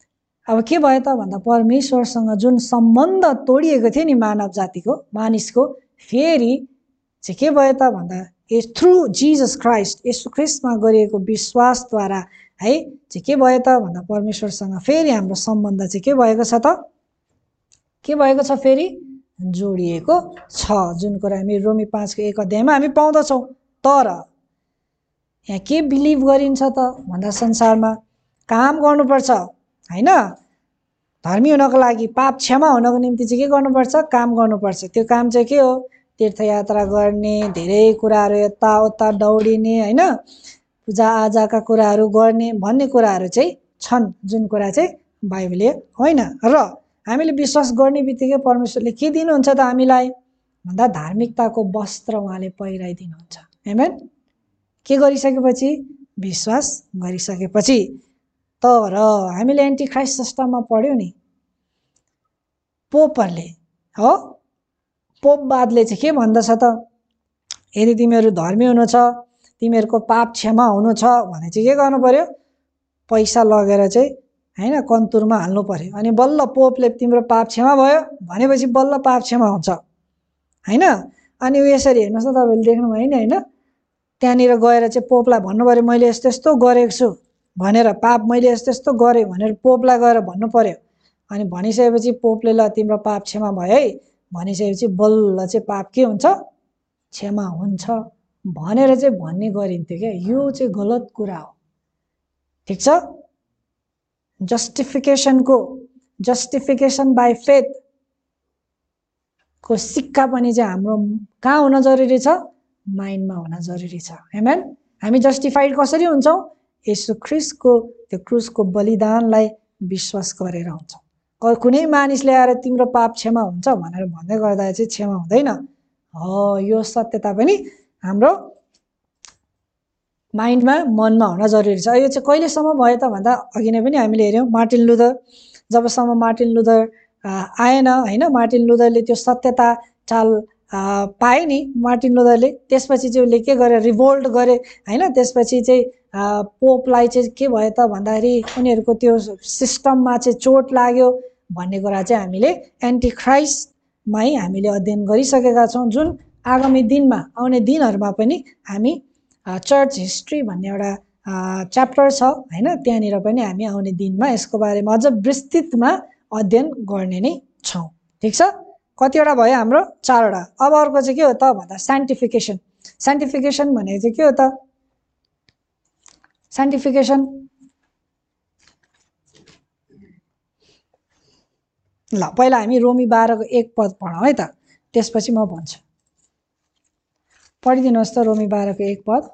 अब के भयो त भन्दा परमेश्वरसँग जुन सम्बन्ध तोडिएको थियो नि मानव जातिको मानिसको फेरि चाहिँ के भयो त भन्दा थ्रु जिजस क्राइस्ट येशू ख्रीष्टमा गरिएको विश्वासद्वारा है चाहिँ के भयो त भन्दा परमेश्वरसँग फेरि हाम्रो सम्बन्ध चाहिँ के भएको छ त के भएको छ फेरि जोडिएको छ जुन कुरा हामी रोमी 5 को 1 अध्यायमा हामी पाउँदछौँ। तर यहाँ के बिलिभ गरिन्छ त भन्दा संसारमा काम गर्नुपर्छ हैन धर्मी हुनको लागि पाप क्षमा हुनको निम्ति चाहिँ के गर्नुपर्छ काम गर्नुपर्छ। त्यो काम चाहिँ के हो तीर्थयात्रा गर्ने धेरै कुराहरू यताउता दौडिने हैन पूजाआजाका कुराहरू गर्ने भन्ने कुराहरू चाहिँ छन् जुन कुरा चाहिँ बाइबलीय होइन। र हामीले विश्वास गर्ने बित्तिकै परमेश्वरले के दिनुहुन्छ त हामीलाई भन्दा धार्मिकताको वस्त्र उहाँले पहिराइदिनुहुन्छ। आमेन। के गरिसकेपछि विश्वास गरिसकेपछि। तर हामीले एन्टिक्राइस्ट सिस्टममा पढ्यौँ नि पोपहरूले हो पोपवादले चाहिँ के भन्दछ त यदि तिमीहरू धर्मी हुनु छ तिमीहरूको पाप क्षमा हुनु छ भने चाहिँ के गर्नु पर्यो पैसा लगेर चाहिँ हैन कन्तुरमा हाल्नु पर्यो अनि बल्ल पोपले तिम्रो पाप क्षमा भयो भनेपछि बल्ल पाप क्षमा हुन्छ हैन। अनि यसरी हेर्नुहोस् त तपाईँले देख्नुभयो नि हैन त्यहाँनिर गएर चाहिँ पोपलाई भन्नु पर्यो मैले यस्तो यस्तो गरेको छु भनेर पाप मैले यस्तो यस्तो गरेँ भनेर पोपलाई गएर भन्नु पर्यो। अनि भनिसकेपछि पोपले ल तिम्रो पाप क्षमा भयो है भनिसकेपछि बल्ल चाहिँ पाप के हुन्छ क्षमा हुन्छ भनेर चाहिँ भन्ने गरिन्थ्यो क्या। यो चाहिँ गलत कुरा हो ठिक छ। जस्टिफिकेसन बाई फेथ को सिक्का पनि चाहिँ हाम्रो कहाँ हुन जरुरी छ माइन्डमा हुन जरुरी छ। आमेन। हामी जस्टिफाइड कसरी हुन्छौँ येशू ख्रीष्टको त्यो क्रुसको बलिदानलाई विश्वास गरेर हुन्छौँ। कुनै मानिसले आएर तिम्रो पाप क्षमा हुन्छ भनेर भन्दै गर्दा चाहिँ क्षमा हुँदैन हो। यो सत्यता पनि हाम्रो माइन्डमा मनमा हुन जरुरी छ। यो चाहिँ कहिलेसम्म भयो त भन्दा अघि नै पनि हामीले हेऱ्यौँ मार्टिन लुथर जबसम्म मार्टिन लुथर आएन हैन मार्टिन लुथरले त्यो सत्यता चाल पाए नि मार्टिन लुथरले त्यसपछि चाहिँ उसले के गरे रिभोल्ट गरे हैन। त्यसपछि चाहिँ पोपलाई चाहिँ के भयो त भन्दाखेरि उनीहरूको त्यो सिस्टममा चाहिँ चोट लाग्यो भन्ने कुरा चाहिँ हामीले एन्टिक्राइस्टमै हामीले अध्ययन गरिसकेका छौँ जुन आगामी दिनमा आउने दिनहरूमा पनि हामी चर्च हिस्ट्री भन्ने एउटा च्याप्टर छ हैन त्यहाँनिर पनि हामी आउने दिनमा यसको बारेमा अझ विस्तृतमा अध्ययन गर्ने नै छौँ। ठिक छ। कतिवटा भयो हाम्रो 4 वटा। अब अर्को चाहिँ के हो त भन्दा साइन्टिफिकेसन। साइन्टिफिकेसन भनेको चाहिँ के हो त साइन्टिफिकेसन ल पहिला हामी रोमी 12 को 1 पद पढौँ है त त्यसपछि म भन्छु। पढिदिनुहोस् त रोमी 12 को 1 पद।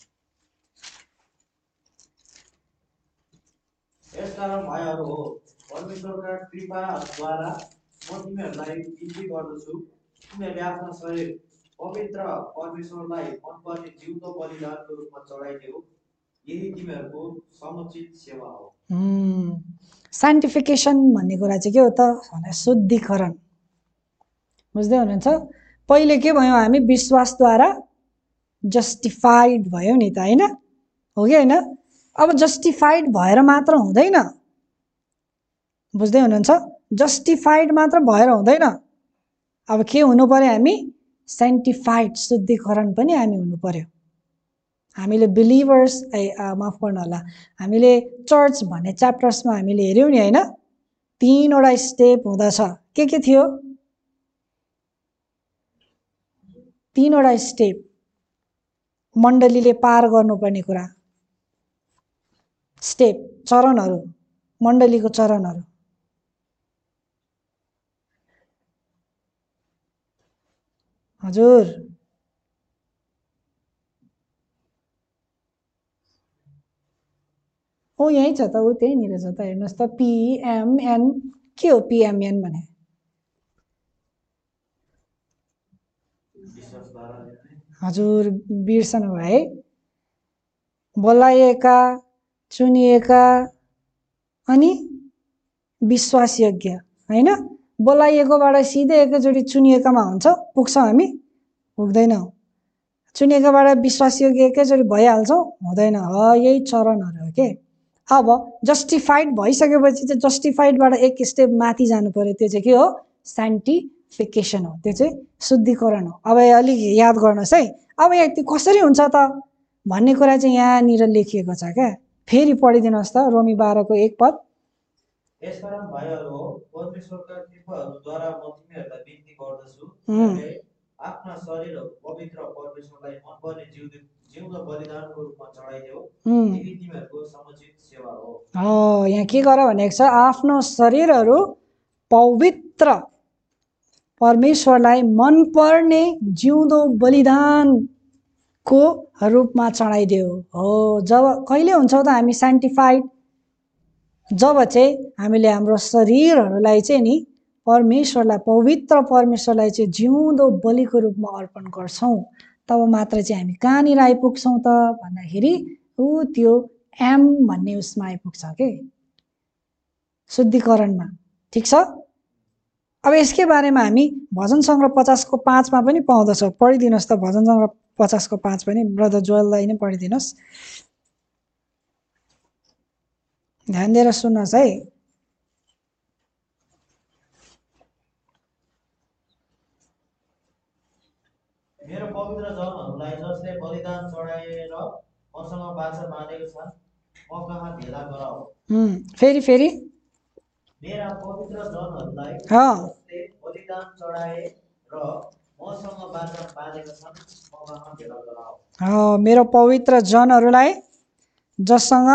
यसकारण भाइहरू हो परमेश्वरका कृपाद्वारा म तिमीहरूलाई बिन्ती गर्दछु तिमीहरूले आफ्नो शरीर पवित्र परमेश्वरलाई मनपर्ने जिउँदो बलिदानको रूपमा चढाइदेऊ यही तिमीहरूको समुचित सेवा हो। साइन्टिफिकेसन भन्ने कुरा चाहिँ के हो त भने शुद्धिकरण बुझ्दै हुनुहुन्छ। पहिले के भयो हामी विश्वासद्वारा जस्टिफाइड भयो नि त हैन हो कि हैन। अब जस्टिफाइड भएर मात्र हुँदैन बुझ्दै हुनुहुन्छ जस्टिफाइड मात्र भएर हुँदैन अब के हुनु पर्यो हामी साइन्टिफाइड शुद्धिकरण पनि हामी हुनु पर्यो। हामीले बिलिभर्स माफ गर्नु होला हामीले चर्च भन्ने च्याप्टर्समा हामीले हेर्यौँ नि हैन 3 वटा स्टेप हुँदछ के थियो 3 वटा स्टेप मण्डलीले पार गर्नुपर्ने कुरा स्टेप चरणहरू मण्डलीको चरणहरू हजुर ओ यही छ त ऊ त्यहीँनिर छ त हेर्नुहोस् त पिएमएन के हो पिएमएन भने हजुर बिर्सनु भयो है बोलाइएका चुनिएका अनि विश्वासयोग्य हैन। बोलाइएकोबाट सिधै एकैचोटि चुनिएकामा हुन्छ पुग्छौँ हामी पुग्दैनौँ। चुनिएकाबाट विश्वासयोग्य एकैचोटि भइहाल्छौँ हुँदैन। यही चरणहरू हो के अब जस्टिफाइड भइसकेपछि चाहिँ जस्टिफाइडबाट एक स्टेप माथि जानु पर्यो, त्यो चाहिँ के हो? साइन्टिफिकेसन हो, त्यो चाहिँ शुद्धिकरण हो। अब अलिक याद गर्नुहोस् है। अब यहाँ त्यो कसरी हुन्छ त भन्ने कुरा चाहिँ यहाँनिर लेखिएको छ क्या। फेरि पढिदिनुहोस् त रोमी 12 को 1 पद। यसकारण भाइहरू हो, परमेश्वरका कृपाहरूद्वारा म तिमीहरूलाई बिन्ती गर्दछु, आफ्ना शरीर पवित्र परमेश्वरलाई मनपर्ने जिउँदो बलिदानको रूपमा चढाइदेऊ, यही तिमीहरूको समुचित सेवा हो। यहाँ के गर भनेको छ? आफ्नो शरीरहरू पवित्र परमेश्वरलाई मनपर्ने जिउँदो बलिदानको रूपमा चढाइदेऊ। हो, जब कहिले हुन्छौँ त हामी साइन्टिफाइड? जब चाहिँ हामीले हाम्रो शरीरहरूलाई चाहिँ नि परमेश्वरलाई, पवित्र परमेश्वरलाई चाहिँ जिउँदो बलिको रूपमा अर्पण गर्छौँ, तब मात्र चाहिँ हामी कहाँनिर आइपुग्छौँ त भन्दाखेरि त्यो एम भन्ने उसमा आइपुग्छ के, शुद्धिकरणमा। ठिक छ। अब यसकै बारेमा हामी भजन सङ्ग्रह 50 को 5 मा पनि पाउँदछौँ। पढिदिनुहोस् त भजन सङ्ग्रह 50 को 5 पनि, ब्रदर जोएललाई नै पढिदिनुहोस्। ध्यान दिएर सुन्नुहोस् है। मेरो पवित्र जनहरूलाई जसले बलिदान चढाएर मसँग बाचा बाँधेको छ, म कहाँ भेला गराऊ। फेरि मेरा पवित्र जनहरूलाई जसले बलिदान चढाएर मसँग बाचा बाँधेको छन्, म कहाँ भेला गराऊ। मेरो पवित्र जनहरूलाई जससँग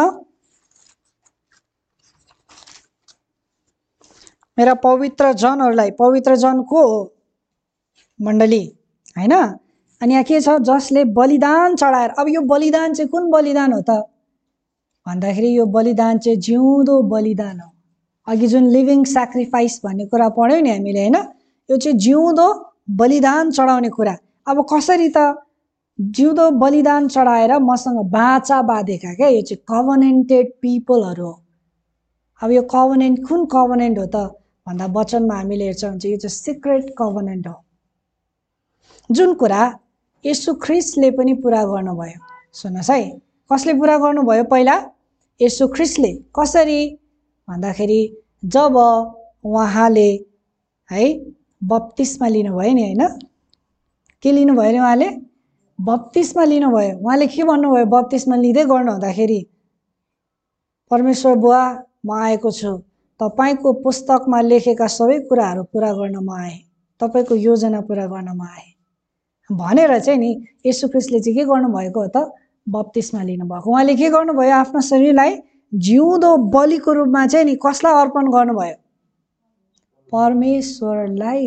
मेरा पवित्र जनहरूलाई, पवित्र जन को हो? मण्डली हैन। अनि यहाँ के छ? जसले बलिदान चढाएर। अब यो बलिदान चाहिँ कुन बलिदान हो त भन्दाखेरि यो बलिदान चाहिँ जिउँदो बलिदान हो। अघि जुन लिभिङ स्याक्रिफाइस भन्ने कुरा पढ्यौँ नि हामीले हैन, यो चाहिँ जिउँदो बलिदान चढाउने कुरा। अब कसरी त? जिउँदो बलिदान चढाएर मसँग बाचा बाँधेका क्या, यो चाहिँ कभनेन्टेड पिपलहरू हो। अब यो कभनेन्ट कुन कभनेन्ट हो त भन्दा वचनमा हामीले हेर्छौँ भने यो चाहिँ सिक्रेट कभनेन्ट हो, जुन कुरा येशू ख्रिस्टले पनि पुरा गर्नुभयो। सुन्नुहोस् है, कसले पुरा गर्नुभयो? पहिला येशू ख्रिस्टले। कसरी भन्दाखेरि जब उहाँले है बप्तिस्मा लिनुभयो नि हैन, के लिनुभयो नि? उहाँले बप्तिस्मा लिनुभयो। उहाँले के भन्नुभयो बप्तिस्मा लिँदै गर्नु हुँदाखेरि? परमेश्वर बुवा, म आएको छु, तपाईको पुस्तकमा लेखेका सबै कुराहरू पुरा गर्न म आएँ, तपाईको योजना पुरा गर्न म आएँ भनेर चाहिँ नि येशू ख्रिस्टले चाहिँ के गर्नुभएको हो त? बप्तिस्मा लिनुभएको। उहाँले के गर्नुभयो? आफ्नो शरीरलाई जिउँदो बलिको रूपमा चाहिँ नि कसलाई अर्पण गर्नुभयो? परमेश्वरलाई।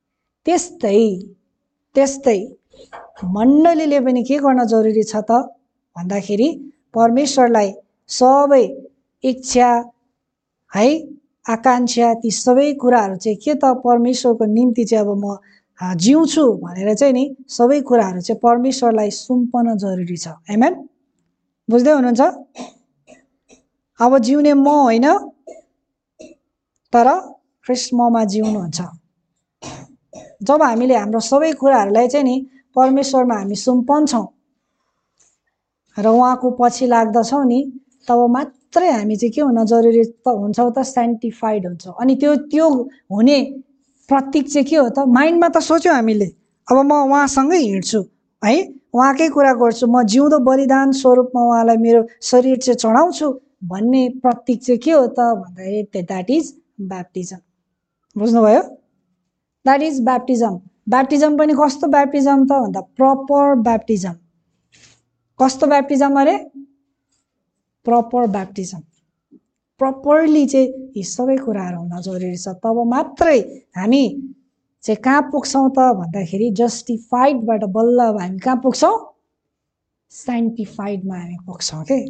त्यस्तै मण्डलीले पनि के गर्न जरुरी छ त भन्दाखेरि परमेश्वरलाई सबै इच्छा है, आकांक्षा, ती सबै कुराहरू चाहिँ के त परमेश्वरको निम्ति चाहिँ अब म जिउँछु भनेर चाहिँ नि सबै कुराहरू चाहिँ परमेश्वरलाई सुम्पन जरुरी छ। आमेन। बुझ्दै हुनुहुन्छ? अब जिउने म होइन, तर ख्रिस्ट ममा जिउनुहुन्छ। जब हामीले हाम्रो सबै कुराहरूलाई चाहिँ नि परमेश्वरमा हामी सुम्पन्छौँ र उहाँको पछि लाग्दछौँ नि, तब मात्रै हामी चाहिँ के हुन जरुरी हुन्छौँ त? साइन्टिफाइड हुन्छौँ। अनि त्यो हुने प्रतीक चाहिँ के हो त? माइन्डमा त सोच्यौँ हामीले, अब म उहाँसँगै हिँड्छु है, उहाँकै कुरा गर्छु, म जिउँदो बलिदान स्वरूपमा उहाँलाई मेरो शरीर चाहिँ चढाउँछु भन्ने प्रतीक चाहिँ के हो त भन्दाखेरि द्याट इज ब्याप्टिजम। बुझ्नुभयो? That is baptism. ब्याप्टिजम पनि कस्तो ब्याप्टिजम त भन्दा प्रपर ब्याप्टिजम। कस्तो ब्याप्टिजम अरे? Proper baptism. प्रपरली चाहिँ यी सबै कुराहरू हुन जरुरी छ, तब मात्रै हामी चाहिँ कहाँ पुग्छौँ त भन्दाखेरि जस्टिफाइडबाट बल्ल हामी कहाँ पुग्छौँ? साइन्टिफाइडमा हामी पुग्छौँ के।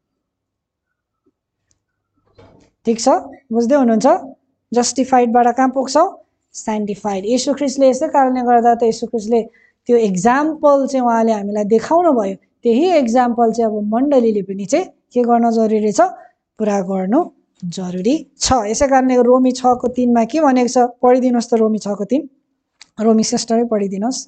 ठिक छ? बुझ्दै हुनुहुन्छ? जस्टिफाइडबाट कहाँ पुग्छौँ? साइन्टिफाइड। येशू ख्रिस्टले यसै कारणले गर्दा त येशू ख्रिस्टले त्यो एक्जाम्पल चाहिँ उहाँले हामीलाई देखाउनु भयो, त्यही एक्जाम्पल चाहिँ अब मण्डलीले पनि चाहिँ के गर्न जरुरी छ? पुरा गर्नु जरुरी छ। यसै कारणले रोमी 6 को 3 मा के भनेको छ? पढिदिनुहोस् त रोमी 6 को 3। रोमी सिस्टरै पढिदिनुहोस्।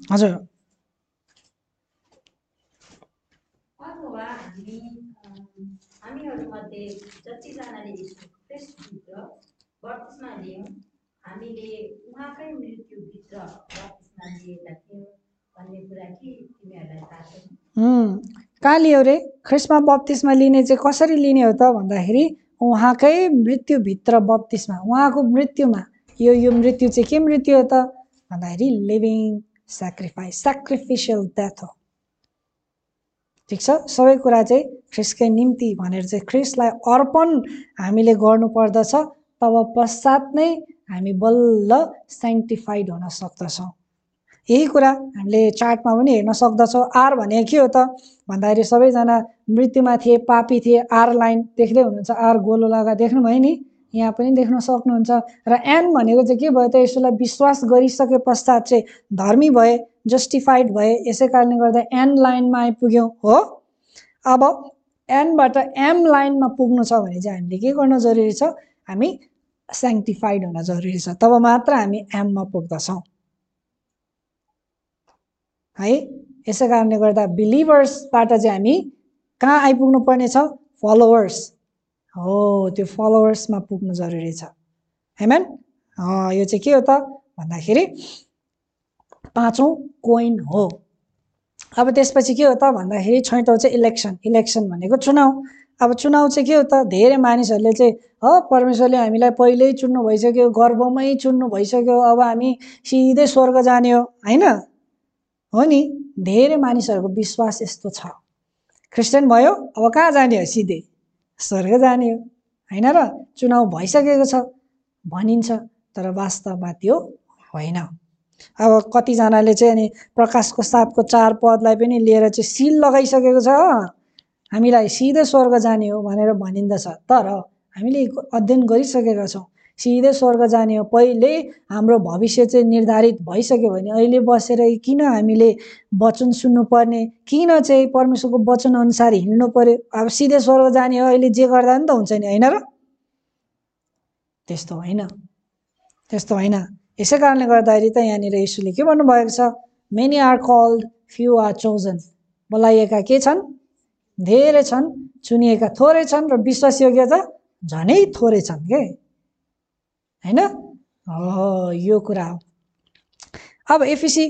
हजुर अथवा हामीहरूमध्ये जतिजनाले यीशु ख्रीष्टभित्र बप्तिस्मा लियौँ हामीले उहाँकै मृत्युभित्र बप्तिस्मा लिएका थियौँ भन्ने कुरा के तिमीहरूलाई थाहा छ? कहाँ लियो रे? ख्रीष्टमा बप्तिस्मा लिने चाहिँ कसरी लिने हो त भन्दाखेरि उहाँकै मृत्युभित्र बप्तिस्मा, उहाँको मृत्युमा। यो मृत्यु चाहिँ के मृत्यु हो त भन्दाखेरि लिभिङ स्याक्रिफाइस, स्याक्रिफिसियल डेथ हो। ठिक छ, सबै कुरा चाहिँ ख्रीष्टकै निम्ति भनेर चाहिँ ख्रीष्टलाई अर्पण हामीले गर्नुपर्दछ, तब पश्चात नै हामी बल्ल सेन्टिफाइड हुन सक्दछौँ। यही कुरा हामीले चार्टमा पनि हेर्न सक्दछौँ। आर भने के हो त भन्दाखेरि सबैजना मृत्युमा थिए, पापी थिए। आर लाइन देख्दै हुनुहुन्छ, आर गोलो लगा देख्नुभयो नि, यहाँ पनि देख्न सक्नुहुन्छ। र एन भनेको चाहिँ के भयो त, यसोलाई विश्वास गरिसके पश्चात चाहिँ धर्मी भए, जस्टिफाइड भए। यसै कारणले गर्दा एन लाइनमा आइपुग्यौँ हो। अब एनबाट एम लाइनमा पुग्नु छ भने चाहिँ हामीले के गर्न जरुरी छ? हामी सेन्टिफाइड हुन जरुरी छ, तब मात्र हामी एममा पुग्दछौँ है। यसै कारणले गर्दा बिलिभर्सबाट चाहिँ हामी कहाँ आइपुग्नु पर्ने छ? फलोवर्स हो, त्यो फलोवर्समा पुग्नु जरुरी छ। आमेन। यो चाहिँ के हो त भन्दाखेरि पाँचौं कोइन हो। अब त्यसपछि के हो त भन्दाखेरि छैटौं चाहिँ इलेक्सन। इलेक्सन भनेको चुनाव। अब चुनाव चाहिँ के हो त? धेरै मानिसहरूले चाहिँ परमेश्वरले हामीलाई पहिल्यै चुन्नु भइसक्यो, गर्भमै चुन्नु भइसक्यो, अब हामी सिधै स्वर्ग जाने हो, हैन? हो नि, धेरै मानिसहरूको विश्वास यस्तो छ। क्रिस्चियन भयो, अब कहाँ जाने हो? सिधै स्वर्ग जाने हो, हैन र? चुनाव भइसकेको छ भनिन्छ, तर वास्तवमा त्यो होइन। अब कतिजनाले चाहिँ अनि प्रकाशको 7को 4 पदलाई पनि लिएर चाहिँ सिल लगाइसकेको छ, हामीलाई सिधै स्वर्ग जाने हो भनेर भनिन्दछ। तर हामीले अध्ययन गरिसकेका छौँ, सिधै स्वर्ग जाने हो। पहिले हाम्रो भविष्य चाहिँ निर्धारित भइसक्यो भने अहिले बसेर किन हामीले वचन सुन्नुपर्ने, किन चाहिँ परमेश्वरको वचन अनुसार हिँड्नु पर्यो? अब सिधै स्वर्ग जाने हो, अहिले जे गर्दा नि त हुन्छ नि, हैन र? त्यस्तो होइन, त्यस्तो होइन। यसै कारणले गर्दाखेरि त यहाँनिर येशूले के भन्नुभएको छ? Many are called, few are chosen. बोलाइएका के छन्? धेरै छन्, चुनिएका थोरै छन्, र विश्वासयोग्य त झनै थोरै छन् के, हैन? यो कुरा हो। अब एफिसी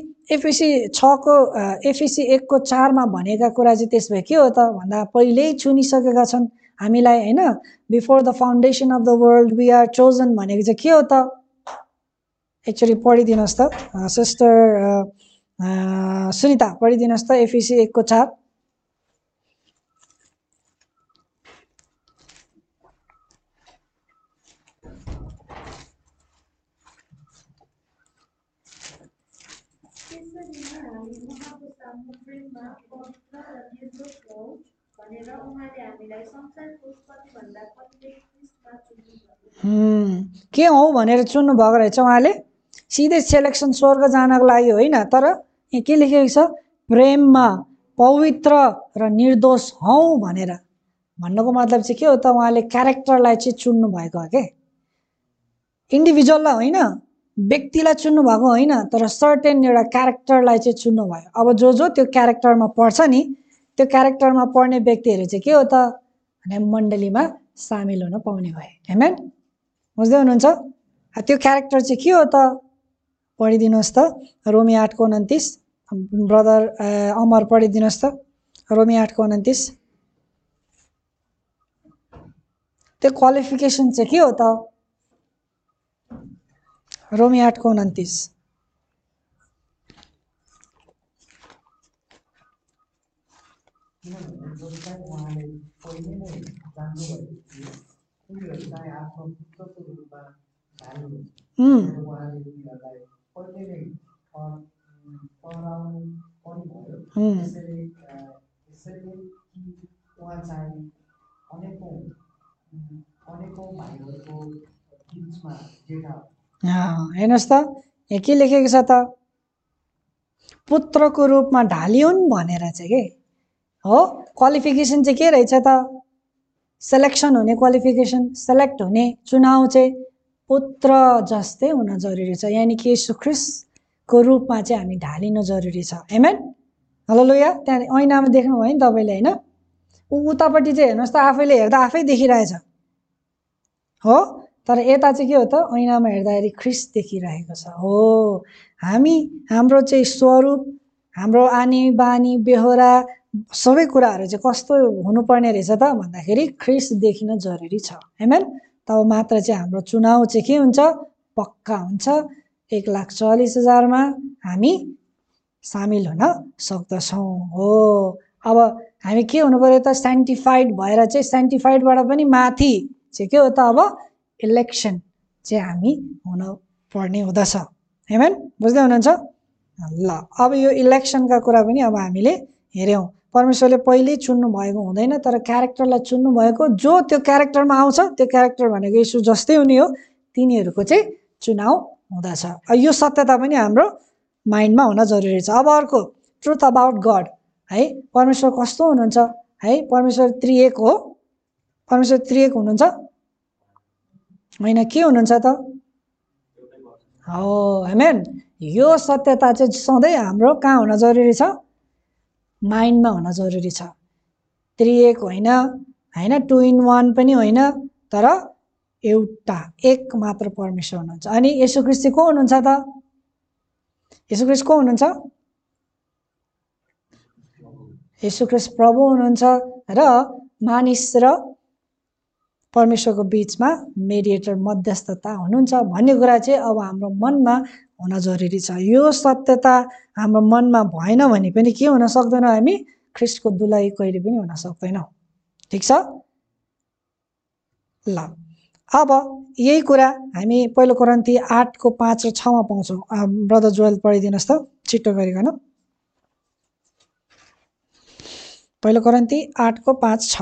1को 4 मा भनेका कुरा चाहिँ त्यसभए के हो त भन्दा पहिल्यै चुनिसकेका छन् हामीलाई, हैन? Before the foundation of the world we are chosen भनेको चाहिँ के हो त? एकचोटि पढिदिनुहोस् त सिस्टर सुनिता, पढिदिनुहोस् त एफिसी 1को 4। के हौ भनेर चुन्नु भएको रहेछ उहाँले? सिधै सेलेक्सन स्वर्ग जानको लागि होइन, तर यहाँ के लेखेको छ? प्रेममा पवित्र र निर्दोष हौ भनेर। भन्नुको मतलब चाहिँ के हो त? उहाँले क्यारेक्टरलाई चाहिँ चुन्नु भएको हो के, इन्डिभिजुअललाई होइन, व्यक्तिलाई चुन्नु भएको होइन, तर सर्टेन एउटा क्यारेक्टरलाई चाहिँ चुन्नु भयो। अब जो त्यो क्यारेक्टरमा पर्छ नि, त्यो क्यारेक्टरमा पर्ने व्यक्तिहरू चाहिँ के हो त भने मण्डलीमा सामेल हुन पाउने भए। आमेन, बुझ्दै हुनुहुन्छ? त्यो क्यारेक्टर चाहिँ के हो त? पढिदिनुहोस् त रोमी 8को 29। ब्रदर अमर पढिदिनुहोस् त रोमी 8को 29। त्यो क्वालिफिकेसन चाहिँ के हो त? रोमी 8को 29। किनभने जसलाई उहाँले पहिले नै जान्नुभएको थियो, उनीहरू चाहिँ आफ्नो पुत्रको रूपमा ढाल्नु, उहाँले उनीहरूलाई पहिले नै पहराउनु पनि भयो। त्यसैले कि उहाँ चाहिँ अनेकौँ भाइहरूको बिचमा जेठा। हेर्नुहोस् त यहाँ के लेखेको छ त? पुत्रको रूपमा ढालिउन् भनेर चाहिँ के हो? क्वालिफिकेसन चाहिँ के रहेछ त? सेलेक्सन हुने क्वालिफिकेसन, सेलेक्ट हुने चुनाव चाहिँ पुत्र जस्तै हुन जरुरी छ। यानि कि येशू ख्रीष्टको को रूपमा चाहिँ हामी ढालिनु जरुरी छ। आमेन। हालेलुया। त्यहाँ ऐनामा देख्नुभयो नि तपाईँले होइन, उतापट्टि चाहिँ हेर्नुहोस् त आफैले हेर्दा आफै देखिरहेछ हो, तर यता चाहिँ के हो त ऐनामा हेर्दाखेरि ख्रिस्ट देखिरहेको छ हो। हाम्रो चाहिँ स्वरूप, हाम्रो आनी बानी बेहोरा सबै कुराहरू चाहिँ कस्तो हुनुपर्ने रहेछ त भन्दाखेरि ख्रिस्ट देखिन जरुरी छ। आमेन। तब मात्र चाहिँ हाम्रो चुनाव चाहिँ के हुन्छ, पक्का हुन्छ। 1,40,000मा हामी सामेल हुन सक्दछौँ हो। अब हामी के हुनु पर्यो त, सेन्टिफाइड भएर चाहिँ सेन्टिफाइडबाट पनि माथि चाहिँ के हो त, अब इलेक्सन चाहिँ हामी हुन पर्ने हुँदछ। आमेन। बुझ्दै हुनुहुन्छ? ल अब यो इलेक्सनका कुरा पनि अब हामीले हेऱ्यौँ। परमेश्वरले पहिल्यै चुन्नु भएको हुँदैन, तर क्यारेक्टरलाई चुन्नु भएको, जो त्यो क्यारेक्टरमा आउँछ, त्यो क्यारेक्टर भनेको येशू जस्तै हुने हो, तिनीहरूको चाहिँ चुनाव हुँदछ। यो सत्यता पनि हाम्रो माइन्डमा हुन जरुरी छ। अब अर्को ट्रुथ अबाउट गड है, परमेश्वर कस्तो हुनुहुन्छ है, परमेश्वर त्रिएक हो। परमेश्वर त्रिएक हुनुहुन्छ होइन, के हुनुहुन्छ त हो। आमेन। यो सत्यता चाहिँ सधैँ हाम्रो कहाँ हुन जरुरी छ, माइन्डमा हुन जरुरी छ। त्रिएक होइन, 2 in 1 पनि होइन, तर एउटा एक मात्र परमेश्वर हुनुहुन्छ। अनि येशू ख्रीष्ट चाहिँ को हुनुहुन्छ त, येशू ख्रीष्ट को हुनुहुन्छ, येशू ख्रीष्ट प्रभु हुनुहुन्छ र मानिस र परमेश्वरको बीचमा मेडिएटर मध्यस्थता हुनुहुन्छ भन्ने कुरा चाहिँ अब हाम्रो मनमा हुन जरुरी छ। यो सत्यता हाम्रो मनमा भएन भने पनि के हुन सक्दैनौँ, हामी ख्रीष्टको दुलाइ कहिले पनि हुन सक्दैनौँ। ठिक छ। ल अब यही कुरा हामी पहिलो कोरिन्थी 8:5 र 6मा पाउँछौँ। ब्रदर जोएल पढिदिनुहोस् त छिटो गरिकन। पहिलो कोरिन्थी 8:5-6।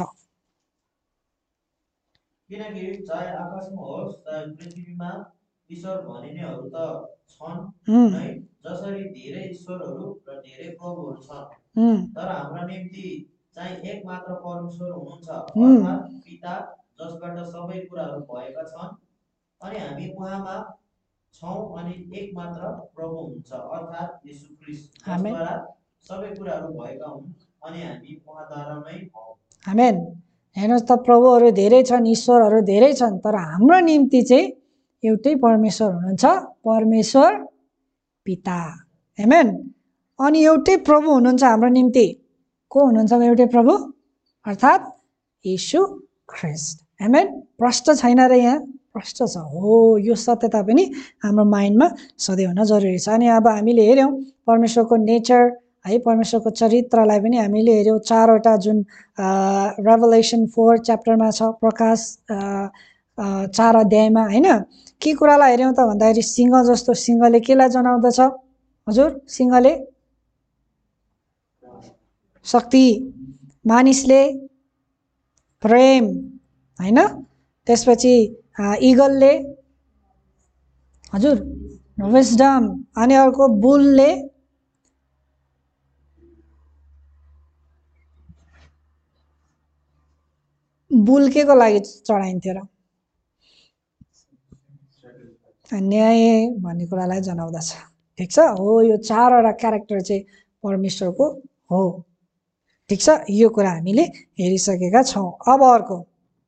किनकि चाहे आकाशमा होस् चाहे पृथ्वीमा ईश्वर भनिनेहरू त छन् नै, जसरी धेरै ईश्वरहरू र धेरै प्रभुहरू छन्, तर हाम्रा निम्ति चाहिँ एक मात्र परमेश्वर हुनुहुन्छ, अर्थात् पिता, जसबाट सबै कुराहरू भएका छन्, अनि हामी उहाँमा छौँ, अनि एक मात्र प्रभु हुनुहुन्छ, अर्थात् येशू ख्रीष्ट, जसद्वारा सबै कुराहरू भएका हुन्, अनि हामी उहाँद्वारा नै हौँ। आमेन। हेर्नुहोस् त, प्रभुहरू धेरै छन्, ईश्वरहरू धेरै छन्, तर हाम्रो निम्ति चाहिँ एउटै परमेश्वर हुनुहुन्छ, परमेश्वर पिता। आमेन। अनि एउटै प्रभु हुनुहुन्छ हाम्रो निम्ति। को हुनुहुन्छ एउटै प्रभु, अर्थात् येशू ख्रीष्ट। आमेन। प्रष्ट छैन र यहाँ, प्रष्ट छ हो। यो सत्यता पनि हाम्रो माइन्डमा सधैँ हुन जरुरी छ। अनि अब हामीले हेऱ्यौँ परमेश्वरको नेचर है, परमेश्वरको चरित्रलाई पनि हामीले हेऱ्यौँ। 4वटा जुन रेभलेसन 4 च्याप्टरमा छ, प्रकाश 4 अध्यायमा होइन, के कुरालाई हेऱ्यौँ त भन्दाखेरि सिंह जस्तो, सिंहले केलाई जनाउँदछ हजुर, सिंहले शक्ति, मानिसले प्रेम होइन, त्यसपछि इगलले हजुर विजडम, अनि अर्को बुलले बुल के को लागि चढाइन्थ्यो र, न्याय भन्ने कुरालाई जनाउँदछ। ठिक छ हो। यो 4वटा क्यारेक्टर चाहिँ परमेश्वरको हो। ठिक छ, यो कुरा हामीले हेरिसकेका छौँ। अब अर्को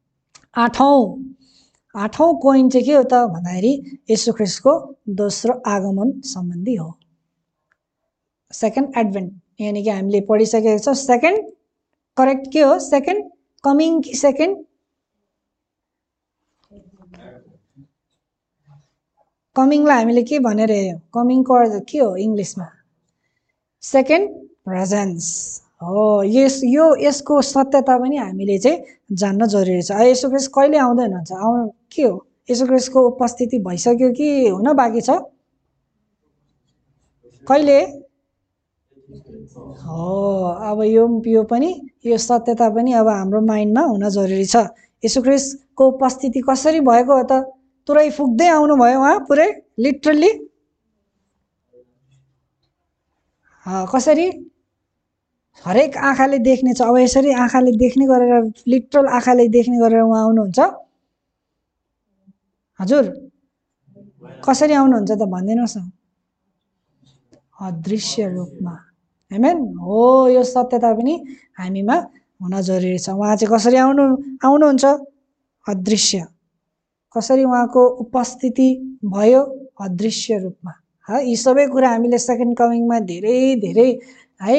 8औं कोइन चाहिँ के हो त भन्दाखेरि येशू ख्रीष्टको दोस्रो आगमन सम्बन्धी हो। सेकेन्ड एडभेन्ट, यानि कि हामीले पढिसकेका छौँ। सेकेन्ड करेक्ट के हो, सेकेन्ड कमिङ कि सेकेन्ड कमिङलाई हामीले के भनेर हेऱ्यौँ, कमिङको अर्थ के हो इङ्ग्लिसमा, सेकेन्ड प्रेजेन्स हो। यसको सत्यता पनि हामीले चाहिँ जान्न जरुरी छ। येशू ख्रीष्ट कहिले आउँदै हुनुहुन्छ, के हो, येशू ख्रीष्टको उपस्थिति भइसक्यो कि हुन बाँकी छ, कहिले हो। अब यो पनि यो सत्यता पनि अब हाम्रो माइन्डमा हुन जरुरी छ। येशू ख्रीष्टको उपस्थिति कसरी भएको हो त, तुरै फुक्दै आउनुभयो उहाँ, पुरै लिटरली कसरी, हरेक आँखाले देख्ने छ। अब यसरी आँखाले देख्ने गरेर, लिटरल आँखाले देख्ने गरेर उहाँ आउनुहुन्छ हजुर, कसरी आउनुहुन्छ त भनिदिनुहोस् न। अदृश्य रूपमा। आमेन। हो, यो सत्यता पनि हामीमा हुन जरुरी छ। उहाँ चाहिँ कसरी आउनुहुन्छ? अदृश्य। कसरी उहाँको उपस्थिति भयो? अदृश्य रूपमा। यी सबै कुरा हामीले सेकेन्ड कमिङमा धेरै है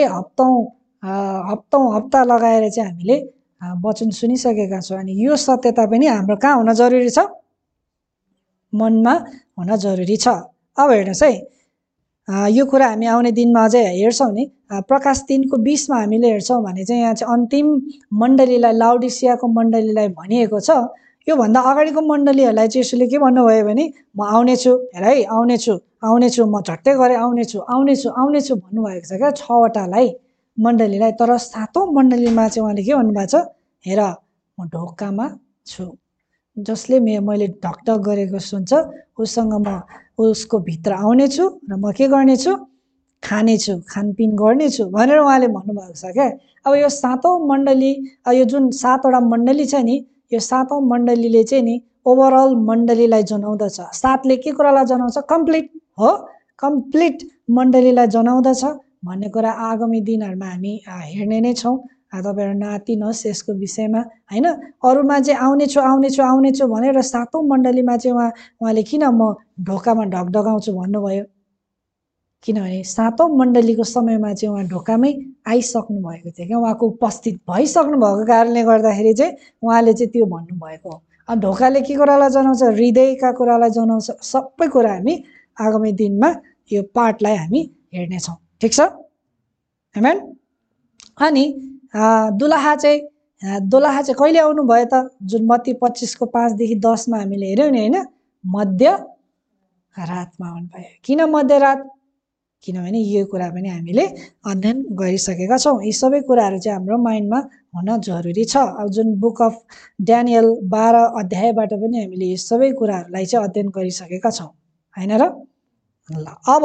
हप्ता लगाएर चाहिँ हामीले वचन सुनिसकेका छौँ। अनि यो सत्यता पनि हाम्रो कहाँ हुन जरुरी छ? मनमा हुन जरुरी छ। अब हेर्नुहोस् है, यो कुरा हामी आउने दिनमा अझै हेर्छौँ नि। प्रकाश 3:20 मा हामीले हेर्छौँ भने चाहिँ यहाँ चाहिँ अन्तिम मण्डलीलाई, लाउडिसियाको मण्डलीलाई भनिएको छ। योभन्दा अगाडिको मण्डलीहरूलाई चाहिँ यसले के भन्नुभयो भने म आउनेछु, हेर है, आउनेछु, म झट्टै गरेर आउनेछु भन्नुभएको छ क्या 6वटालाई मण्डलीलाई। तर 7औं मण्डलीमा चाहिँ उहाँले के भन्नुभएको छ? हेर, म ढोकामा छु, जसले मैले ढकढक गरेको सुन्छ उसँग म उसको भित्र आउनेछु र म के गर्नेछु? खानेछु, खानपिन गर्नेछु भनेर उहाँले भन्नुभएको छ क्या। अब यो 7औं मण्डली, यो जुन 7वटा मण्डली छ नि, यो 7औं मण्डलीले चाहिँ नि ओभरअल मण्डलीलाई जनाउँदछ। 7ले के कुरालाई जनाउँछ? कम्प्लिट हो, कम्प्लिट मण्डलीलाई जनाउँदछ भन्ने कुरा आगामी दिनहरूमा हामी हेर्ने नै छौँ। तपाईँहरू नआत्तिनुहोस् यसको विषयमा, होइन। अरूमा चाहिँ आउनेछु भनेर 7औं मण्डलीमा चाहिँ उहाँले किन म ढोकामा ढकढकाउँछु भन्नुभयो? किनभने 7औं मण्डलीको समयमा चाहिँ उहाँ ढोकामै आइसक्नु भएको थियो क्या। उहाँको उपस्थित भइसक्नु भएको कारणले गर्दाखेरि चाहिँ उहाँले चाहिँ त्यो भन्नुभएको हो। अब ढोकाले के कुरालाई जनाउँछ? हृदयका कुरालाई जनाउँछ। सबै कुरा हामी आगामी दिनमा यो पाठलाई हामी हेर्नेछौँ। ठिक छ? आमेन। अनि दुलहा चाहिँ कहिले आउनुभयो त? जुन मत्ती 25:5-10 मा हामीले हेऱ्यौँ नि, होइन। मध्य रातमा आउनुभयो। किन मध्यरात? किनभने यो कुरा पनि हामीले अध्ययन गरिसकेका छौँ। यी सबै कुराहरू चाहिँ हाम्रो माइन्डमा हुन जरुरी छ। अब जुन बुक अफ ड्यानियल 12 अध्यायबाट पनि हामीले यी सबै कुराहरूलाई चाहिँ अध्ययन गरिसकेका छौँ, होइन र? ल, अब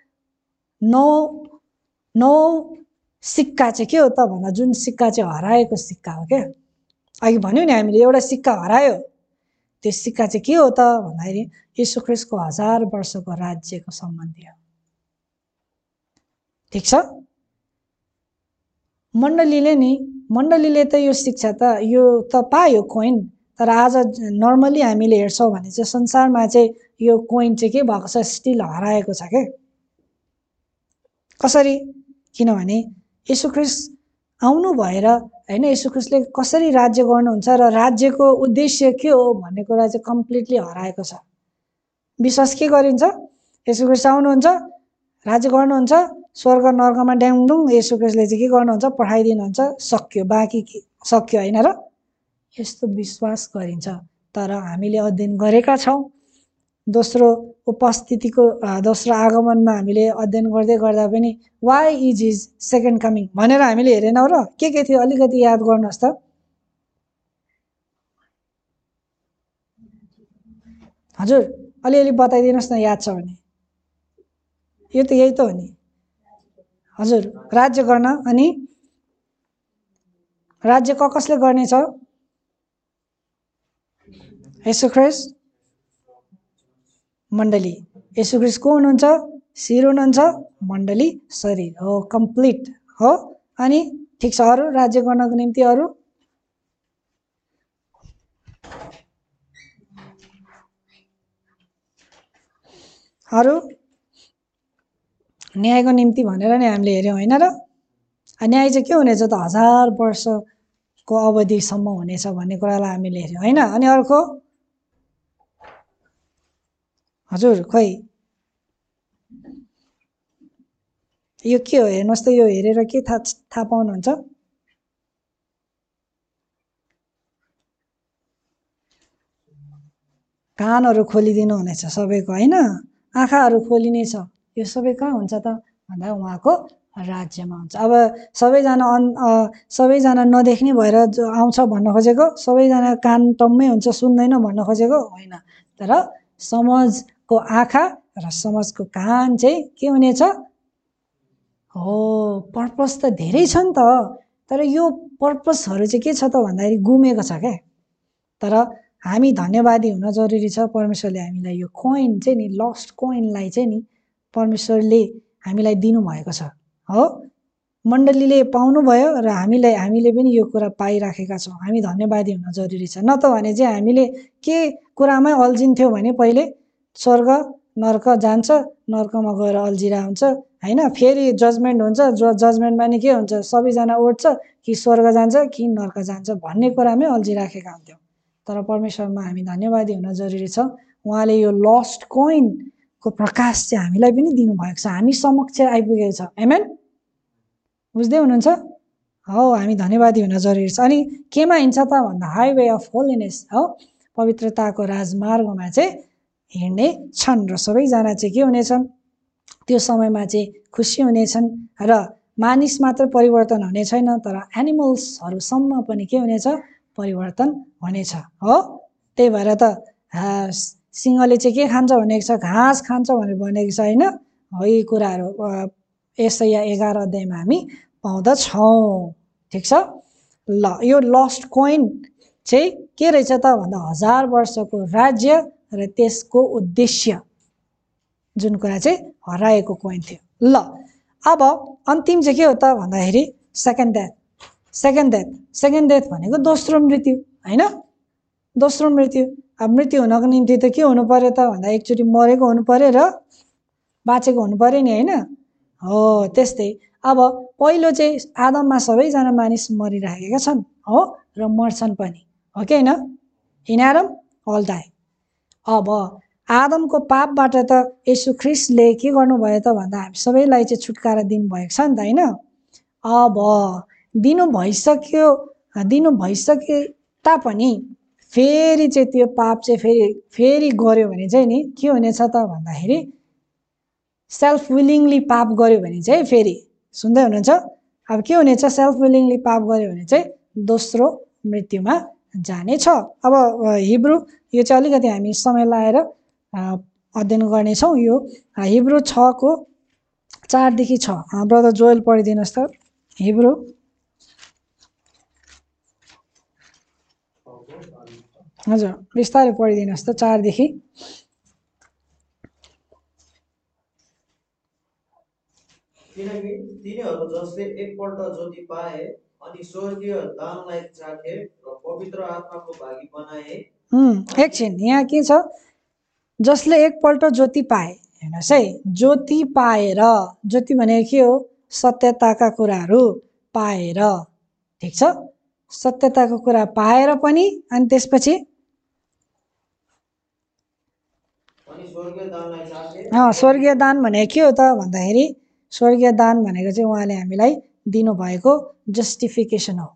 9 सिक्का चाहिँ के हो त भन्दा, जुन सिक्का चाहिँ हराएको सिक्का हो क्या। अघि भन्यौँ नि हामीले, एउटा सिक्का हरायो। त्यो सिक्का चाहिँ के हो त भन्दाखेरि यीशु ख्रीष्टको 1000 वर्षको राज्यको सम्बन्धी हो। ठिक छ? मण्डलीले त यो शिक्षा त यो त पायो कोइन, तर आज नर्मली हामीले हेर्छौँ भने चाहिँ संसारमा चाहिँ यो कोइन चाहिँ के भएको छ? स्टिल हराएको छ क्या। कसरी? किनभने यीशु ख्रीष्ट आउनु भएर, होइन, यीशु ख्रीष्टले कसरी राज्य गर्नुहुन्छ र राज्यको उद्देश्य के हो भन्ने कुरा चाहिँ कम्प्लिटली हराएको छ। विश्वास के गरिन्छ? यीशु ख्रीष्ट आउनुहुन्छ, राज्य गर्नुहुन्छ, स्वर्ग नर्कमा ड्याङडुङ यीशु ख्रीष्टले चाहिँ के गर्नुहुन्छ? पठाइदिनुहुन्छ, सक्यो, बाँकी सक्यो, होइन र? यस्तो विश्वास गरिन्छ। तर हामीले अध्ययन गरेका छौँ दोस्रो आगमनमा हामीले अध्ययन गर्दा पनि why is his second coming भनेर हामीले हेरेनौँ र? के थियो? अलिकति याद गर्नुहोस् त। हजुर, अलिअलि बताइदिनुहोस् न, याद छ भने। यो त यही त हो नि हजुर, राज्य गर्न। अनि राज्य कसले गर्नेछ? यीशु ख्रीष्ट, मण्डली। यीशु ख्रीष्ट को हुनुहुन्छ? शिर हुनुहुन्छ, मण्डली शरीर हो, कम्प्लिट हो। अनि ठिक छ, अरू राज्य गर्नको निम्ति अरू न्यायको निम्ति भनेर नै हामीले हेऱ्यौँ, होइन र? न्याय चाहिँ के हुनेछ त? 1000 वर्षको अवधिसम्म हुनेछ भन्ने कुरालाई हामीले हेऱ्यौँ, होइन? अनि अर्को हजुर, खोइ यो के हो? हेर्नुहोस् त, यो हेरेर के थाहा पाउनुहुन्छ? कानहरू खोलिदिनु हुनेछ सबैको, होइन? आँखाहरू खोलिनेछ। यो सबै कहाँ हुन्छ त भन्दा उहाँको राज्यमा हुन्छ। अब सबैजना नदेख्ने भएर जो आउँछ भन्न खोजेको? सबैजना कान टम्मै हुन्छ, सुन्दैन भन्न खोजेको होइन। तर समाजको आँखा र समाजको कान चाहिँ के हुनेछ? हो, पर्पस त धेरै छ नि त, तर यो पर्पसहरू चाहिँ के छ त भन्दाखेरि गुमेको छ क्या। तर हामी धन्यवादी हुन जरुरी छ। परमेश्वरले हामीलाई यो कोइन चाहिँ नि, लस्ट कोइनलाई चाहिँ नि परमेश्वरले हामीलाई दिनुभएको छ हो। मण्डलीले पाउनुभयो र हामीले पनि यो कुरा पाइराखेका छौँ। हामी धन्यवादी हुन जरुरी छ। न त भने चाहिँ हामीले के कुरामै अल्झिन्थ्यौँ भने पहिले स्वर्ग नर्क जान्छ, नर्कमा गएर अल्झिरा हुन्छ हैन। फेरि जजमेन्ट हुन्छ, जजमेन्टमा नि के हुन्छ, सबैजना उठ्छ कि स्वर्ग जान्छ कि नर्क जान्छ भन्ने कुरामै अल्झिराखेका हुन्थ्यौँ। तर परमेश्वरमा हामी धन्यवादी हुन जरुरी छ। उहाँले यो लस्ट कोइनको प्रकाश चाहिँ हामीलाई पनि दिनुभएको छ, हामी समक्ष आइपुगेको छ। आमेन, बुझ्दै हुनुहुन्छ हो। हामी धन्यवादी हुन जरुरी छ। अनि केमा हिँड्छ त भन्दा हाइवे अफ होलिनेस हो, पवित्रताको राजमार्गमा चाहिँ हिँड्ने छन् र सबैजना चाहिँ के हुनेछन्, त्यो समयमा चाहिँ खुसी हुनेछन् र मानिस मात्र परिवर्तन हुने छैन तर एनिमल्सहरूसम्म पनि के हुनेछ, परिवर्तन हुनेछ हो। त्यही भएर त सिंहले चाहिँ के खान्छ भनेको छ, घाँस खान्छ भनेर भनेको छ हैन। हो यी कुराहरू यसाया 11 अध्यायमा हामी पाउँदछौँ। ठिक छ ल। यो लस्ट कोइन चाहिँ के रहेछ त भन्दा 1000 वर्षको राज्य र त्यसको उद्देश्य, जुन कुरा चाहिँ हराएको कोइन थियो। ल अब अन्तिम चाहिँ के हो त भन्दाखेरि सेकेन्ड डेथ भनेको दोस्रो मृत्यु हैन। दोस्रो मृत्यु, अब मृत्यु हुनको निम्ति त के हुनु पर्यो त भन्दा एकचोटि मरेको हुनु पर्यो र बाँचेको हुनु पर्यो नि हैन हो। त्यस्तै अब पहिलो चाहिँ आदममा सबैजना मानिस मरिरहेका छन् हो र मर्छन् पनि हो कि हैन। In Adam all die. अब आदमको पापबाट त येशू ख्रीष्टले के गर्नुभयो त भन्दा हामी सबैलाई चाहिँ छुटकारा दिनुभएको छ नि त हैन। अब दिनु भइसके तापनि फेरि चाहिँ त्यो पाप चाहिँ फेरि गर्यो भने चाहिँ नि के हुनेछ त भन्दाखेरि सेल्फ विलिङली पाप गर्यो भने चाहिँ फेरि, सुन्दै हुनुहुन्छ, अब के हुनेछ, सेल्फ विलिङली पाप गर्यो भने चाहिँ दोस्रो मृत्युमा जानेछ। अब हिब्रू यो चाहिँ अलिकति हामी समय लाएर अध्ययन गर्नेछौँ। यो हिब्रू 6:4 देखि 6 ब्रदर जोएल पढिदिनुहोस् त। हिब्रू हजुर बिस्तारै पढिदिनुहोस् त 4 देखि। किनकि तिनीहरू जसले एकपल्ट ज्योति पाए अनि स्वर्गीय दानलाई चाखे र पवित्र आत्माको भागी बनाए। एकछिन, यहाँ के छ, जसले एकपल्ट ज्योति पाए, हेर्नुहोस् है, ज्योति पाएर, ज्योति भनेको के हो, सत्यताका कुराहरू पाएर। ठिक छ, सत्यताको कुरा पाएर पनि अनि त्यसपछि स्वर्गीय दान भनेको के हो त भन्दाखेरि स्वर्गीय दान भनेको चाहिँ उहाँले हामीलाई दिनुभएको जस्टिफिकेसन हो।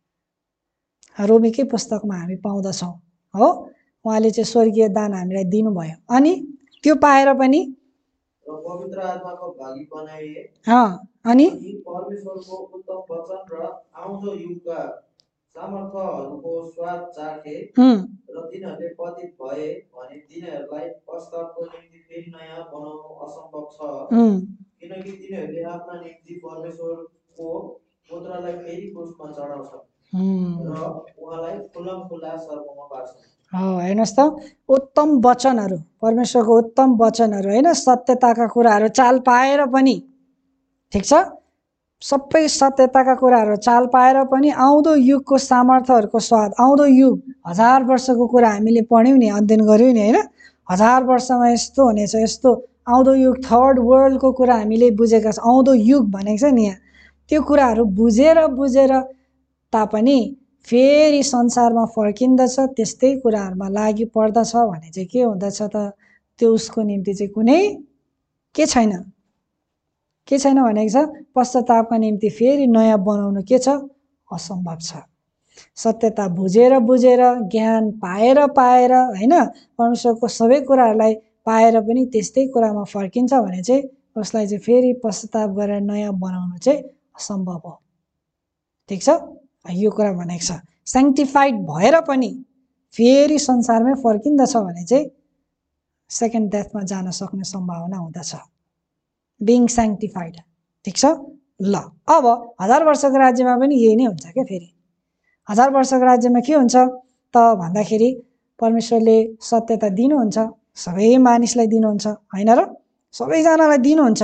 रोमीकै पुस्तकमा हामी पाउँदछौँ हो। उहाँले चाहिँ स्वर्गीय दान हामीलाई दिनुभयो अनि त्यो पाएर पनि पवित्र आत्माको भागी बनाए। अनि परमेश्वरको उत्तम वचन र आउँदो युगका सामर्थ्यहरूको स्वाद चाखे र तिनीहरूले पतित भए भने तिनीहरूलाई पश्चातापको निम्ति फेरि नयाँ बनाउनु असम्भव छ। किनकि तिनीहरूले आफ्ना निम्ति परमेश्वरको पुत्रलाई फेरि क्रुसमा चढाउँछन् र उहाँलाई खुल्ला सर्पमा पार्छन्। हेर्नुहोस् त, उत्तम वचनहरू, परमेश्वरको उत्तम वचनहरू होइन, सत्यताका कुराहरू चाल पाएर पनि, ठिक छ, सबै सत्यताका कुराहरू चाल पाएर पनि आउँदो युगको सामर्थ्यहरूको स्वाद, आउँदो युग 1000 वर्षको कुरा हामीले पढ्यौँ नि, अध्ययन गऱ्यौँ नि होइन। 1000 वर्षमा यस्तो हुनेछ, यस्तो आउँदो युग, थर्ड वर्ल्डको कुरा हामीले बुझेका छौँ। आउँदो युग भनेको छ नि यहाँ, त्यो कुराहरू बुझेर तापनि फेरि संसारमा फर्किँदछ, त्यस्तै कुराहरूमा लागि पर्दछ भने चाहिँ के हुँदछ त, त्यो उसको निम्ति चाहिँ कुनै के छैन भनेको छ, पश्चातापका निम्ति फेरि नयाँ बनाउनु के छ, असम्भव छ। सत्यता बुझेर ज्ञान पाएर होइन, परमेश्वरको सबै कुराहरूलाई पाएर पनि त्यस्तै कुरामा फर्किन्छ भने चाहिँ उसलाई चाहिँ फेरि पश्चाताप गरेर नयाँ बनाउनु चाहिँ असम्भव हो। ठिक छ, यो कुरा भनेको छ। स्याङ्क्टिफाइड भएर पनि फेरि संसारमै फर्किँदछ भने चाहिँ सेकेन्ड डेथमा जान सक्ने सम्भावना हुँदछ, बिङ स्याङ्क्टिफाइड। ठिक छ ल। अब 1000 वर्षको राज्यमा पनि यही नै हुन्छ क्या। फेरि 1000 वर्षको राज्यमा के हुन्छ त भन्दाखेरि परमेश्वरले सत्यता दिनुहुन्छ, सबै मानिसलाई दिनुहुन्छ होइन र, सबैजनालाई दिनुहुन्छ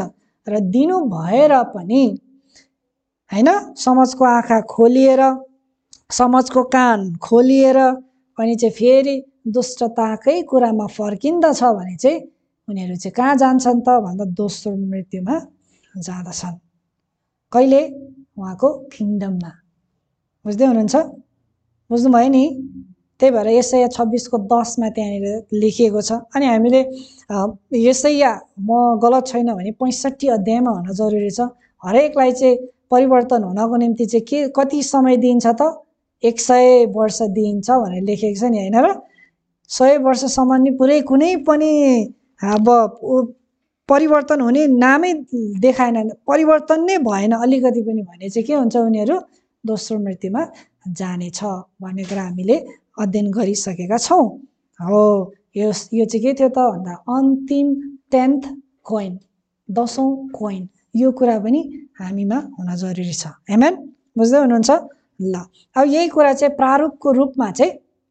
र दिनु भएर पनि हैन समाजको आँखा खोलिएर समाजको कान खोलिएर अनि चाहिँ फेरि दुष्टताकै कुरामा फर्किन्दछ भने चाहिँ उनीहरू चाहिँ कहाँ जान्छन् त भन्दा दोस्रो मृत्युमा जाँदछन्। कहिले? उहाँको किङडममा। बुझ्दै हुनुहुन्छ? बुझ्नुभयो नि? त्यही भएर यसाया 26:10 मा त्यहाँनिर लेखिएको छ। अनि हामीले यसाया म गलत छैन भने 65 अध्यायमा हुन जरुरी छ। हरेकलाई चाहिँ परिवर्तन हुनको निम्ति चाहिँ के कति समय दिइन्छ त? 100 वर्ष दिइन्छ भनेर लेखेको छ नि, हैन र? 100 वर्षसम्म नि पुरै कुनै पनि अब परिवर्तन हुने नामै देखाएन, परिवर्तन नै भएन अलिकति पनि भने चाहिँ के हुन्छ? उनीहरू दोस्रो मृत्युमा जानेछ भन्ने कुरा हामीले अध्ययन गरिसकेका छौँ। हो, यो चाहिँ के थियो त भन्दा अन्तिम 10th कोइन, 10औं कोइन। यो कुरा पनि हामीमा हुन जरुरी छ। आमेन? बुझ्दै हुनुहुन्छ? ल, अब यही कुरा चाहिँ प्रारूपको रूपमा चाहिँ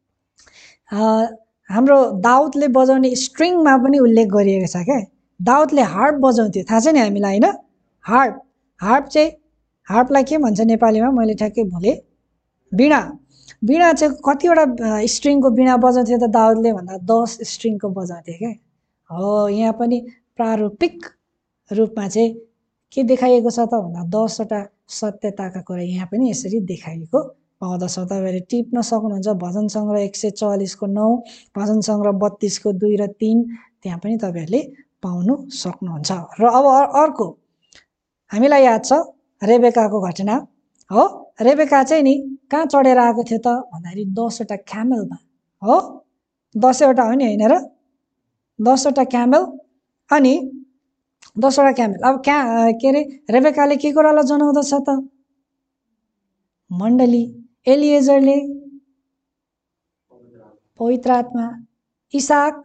हाम्रो दाउदले बजाउने स्ट्रिङमा पनि उल्लेख गरिएको छ क्या। दाउदले हार्प बजाउँथ्यो, थाहा छ नि हामीलाई, हैन? हार्प चाहिँ, हार्पलाई के भन्छ नेपालीमा? मैले ठ्याक्कै भुलेँ। वीणा। वीणा चाहिँ कतिवटा स्ट्रिङको वीणा बजाउँथ्यो त दाउदले भन्दा 10 स्ट्रिङको बजाउँथे क्या। हो, यहाँ पनि प्रारूपिक रूपमा चाहिँ के देखाइएको छ त भन्दा 10 वटा सत्यताका कुरा यहाँ पनि यसरी देखाइएको पाउँदछौँ। तपाईँहरूले टिप्न सक्नुहुन्छ भजन सङ्ग्रह 144 को 9, भजन सङ्ग्रह 32 को 2 र 3, त्यहाँ पनि तपाईँहरूले पाउनु सक्नुहुन्छ। र अब अर्को हामीलाई याद छ रेबेकाको घटना हो। रेबेका चाहिँ नि कहाँ चढेर आएको थियो त भन्दाखेरि 10 वटा क्यामेलमा। हो, 10 वटा हो नि, हैन र? 10 वटा क्यामेल। अनि 10 वटा क्यामेल। अब के अरे रेबेकाले के कुरालाई जनाउँदछ त? मण्डली। एलिएजरले पवित्र आत्मा। इसाक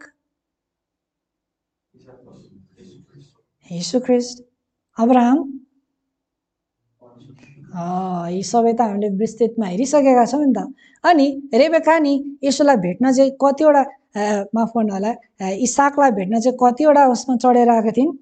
येशू ख्रिस्ट। अब्राहम यी सबै त हामीले विस्तृतमा हेरिसकेका छौँ नि त। अनि रेबेका नि यसोलाई भेट्न चाहिँ कतिवटा माफ गर्नु होला, इसाकलाई भेट्न चाहिँ कतिवटा उसमा चढेर आएको थिइन्?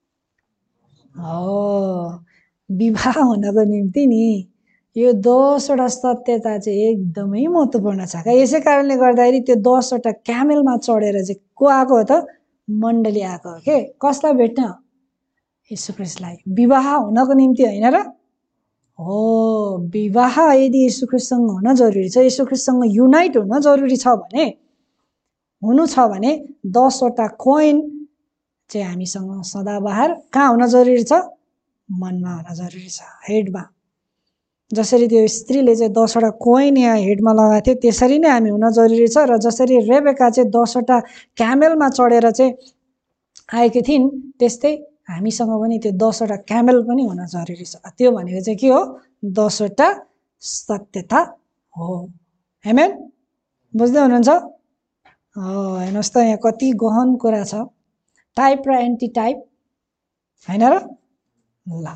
हो, विवाह हुनको निम्ति नि यो 10 वटा सत्यता चाहिँ एकदमै महत्त्वपूर्ण छ क्या। यसै कारणले गर्दाखेरि त्यो 10 वटा क्यामेलमा चढेर चाहिँ को आएको हो त? मण्डली आएको हो के। कसलाई भेट्न? येशू ख्रिस्टलाई। विवाह हुनको निम्ति, हैन र? हो, विवाह यदि येशू ख्रिस्टसँग हुन जरुरी छ, येशू ख्रिस्टसँग युनाइट हुन जरुरी छ भने, हुनु छ भने 10 वटा कोइन चाहिँ हामीसँग सदाबहार कहाँ हुन जरुरी छ? मनमा हुन जरुरी छ, हेडमा। जसरी त्यो स्त्रीले चाहिँ 10 वटा कोइन यहाँ हेडमा लगाएको थियो त्यसरी नै हामी हुन जरुरी छ। र जसरी रेबेका चाहिँ 10 वटा क्यामेलमा चढेर चाहिँ आएकी थिइन् त्यस्तै हामीसँग पनि त्यो 10 वटा क्यामेल पनि हुन जरुरी छ। त्यो भनेको चाहिँ के हो? 10 वटा सत्यता हो। आमेन? बुझ्दै हुनुहुन्छ? हेर्नुहोस् त यहाँ कति गहन कुरा छ। टाइप र एन्टी टाइप, हैन र? ल,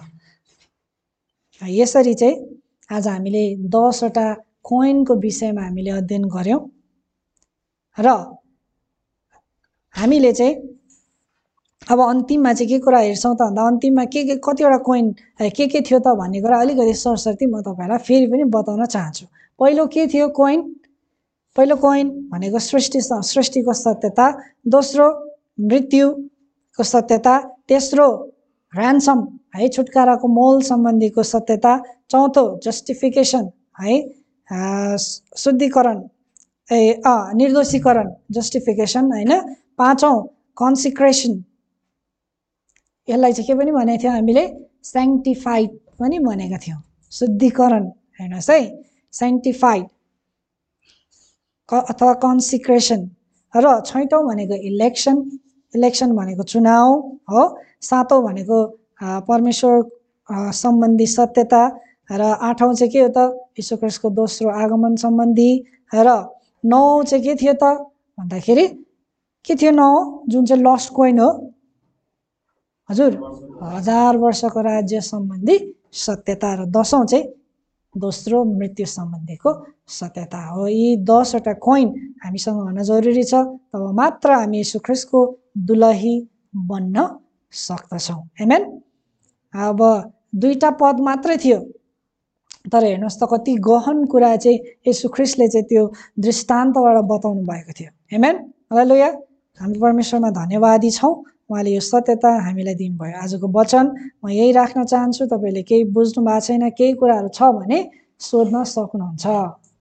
यसरी चाहिँ आज हामीले 10 वटा कोइनको विषयमा हामीले अध्ययन गर्यौँ। र हामीले चाहिँ अब अन्तिममा चाहिँ के कुरा हेर्छौँ त भन्दा अन्तिममा के कतिवटा कोइन के थियो त भन्ने कुरा अलिकति सरसर्ती म तपाईँलाई फेरि पनि बताउन चाहन्छु। पहिलो के थियो कोइन? पहिलो कोइन भनेको सृष्टिको सत्यता, दोस्रो मृत्युको सत्यता, तेस्रो ऱ्यान्सम है छुटकाराको मोल सम्बन्धीको सत्यता, चौथो जस्टिफिकेसन है शुद्धिकरण निर्दोषीकरण जस्टिफिकेसन, हैन? पाँचौं कन्सिक्रेसन, यसलाई चाहिँ के पनि भनेको थियो हामीले? स्याङ्टिफाइड पनि भनेका थियौँ। शुद्धिकरण, हेर्नुहोस् है, स्याङ्टिफाइड अथवा कन्सिक्रेसन। र छैटौं भनेको इलेक्सन, इलेक्सन भनेको चुनाव हो। सातौं भनेको परमेश्वर सम्बन्धी सत्यता। र आठौं चाहिँ के हो त? यीशु ख्रिस्टको दोस्रो आगमन सम्बन्धी। र नौ चाहिँ के थियो त भन्दाखेरि के थियो नौ? जुन चाहिँ लस्ट कोइन हो हजुर, 1000 वर्षको राज्य सम्बन्धी सत्यता। र 10औं चाहिँ दोस्रो मृत्यु सम्बन्धीको सत्यता हो। यी 10 वटा कोइन हामीसँग हुन जरुरी छ, तब मात्र हामी येशू ख्रिस्टको दुलही बन्न सक्दछौँ। आमेन? अब 2टा पद मात्रै थियो, तर हेर्नुहोस् त कति गहन कुरा चाहिँ येशू ख्रीष्टले चाहिँ त्यो दृष्टान्तबाट बताउनु भएको थियो। आमेन, हालेलुया। हामी परमेश्वरमा धन्यवादी छौँ, उहाँले यो सत्यता हामीलाई दिनुभयो। आजको वचन म यही राख्न चाहन्छु। तपाईँले केही बुझ्नु भएको छैन, केही कुराहरू छ भने सोध्न सक्नुहुन्छ।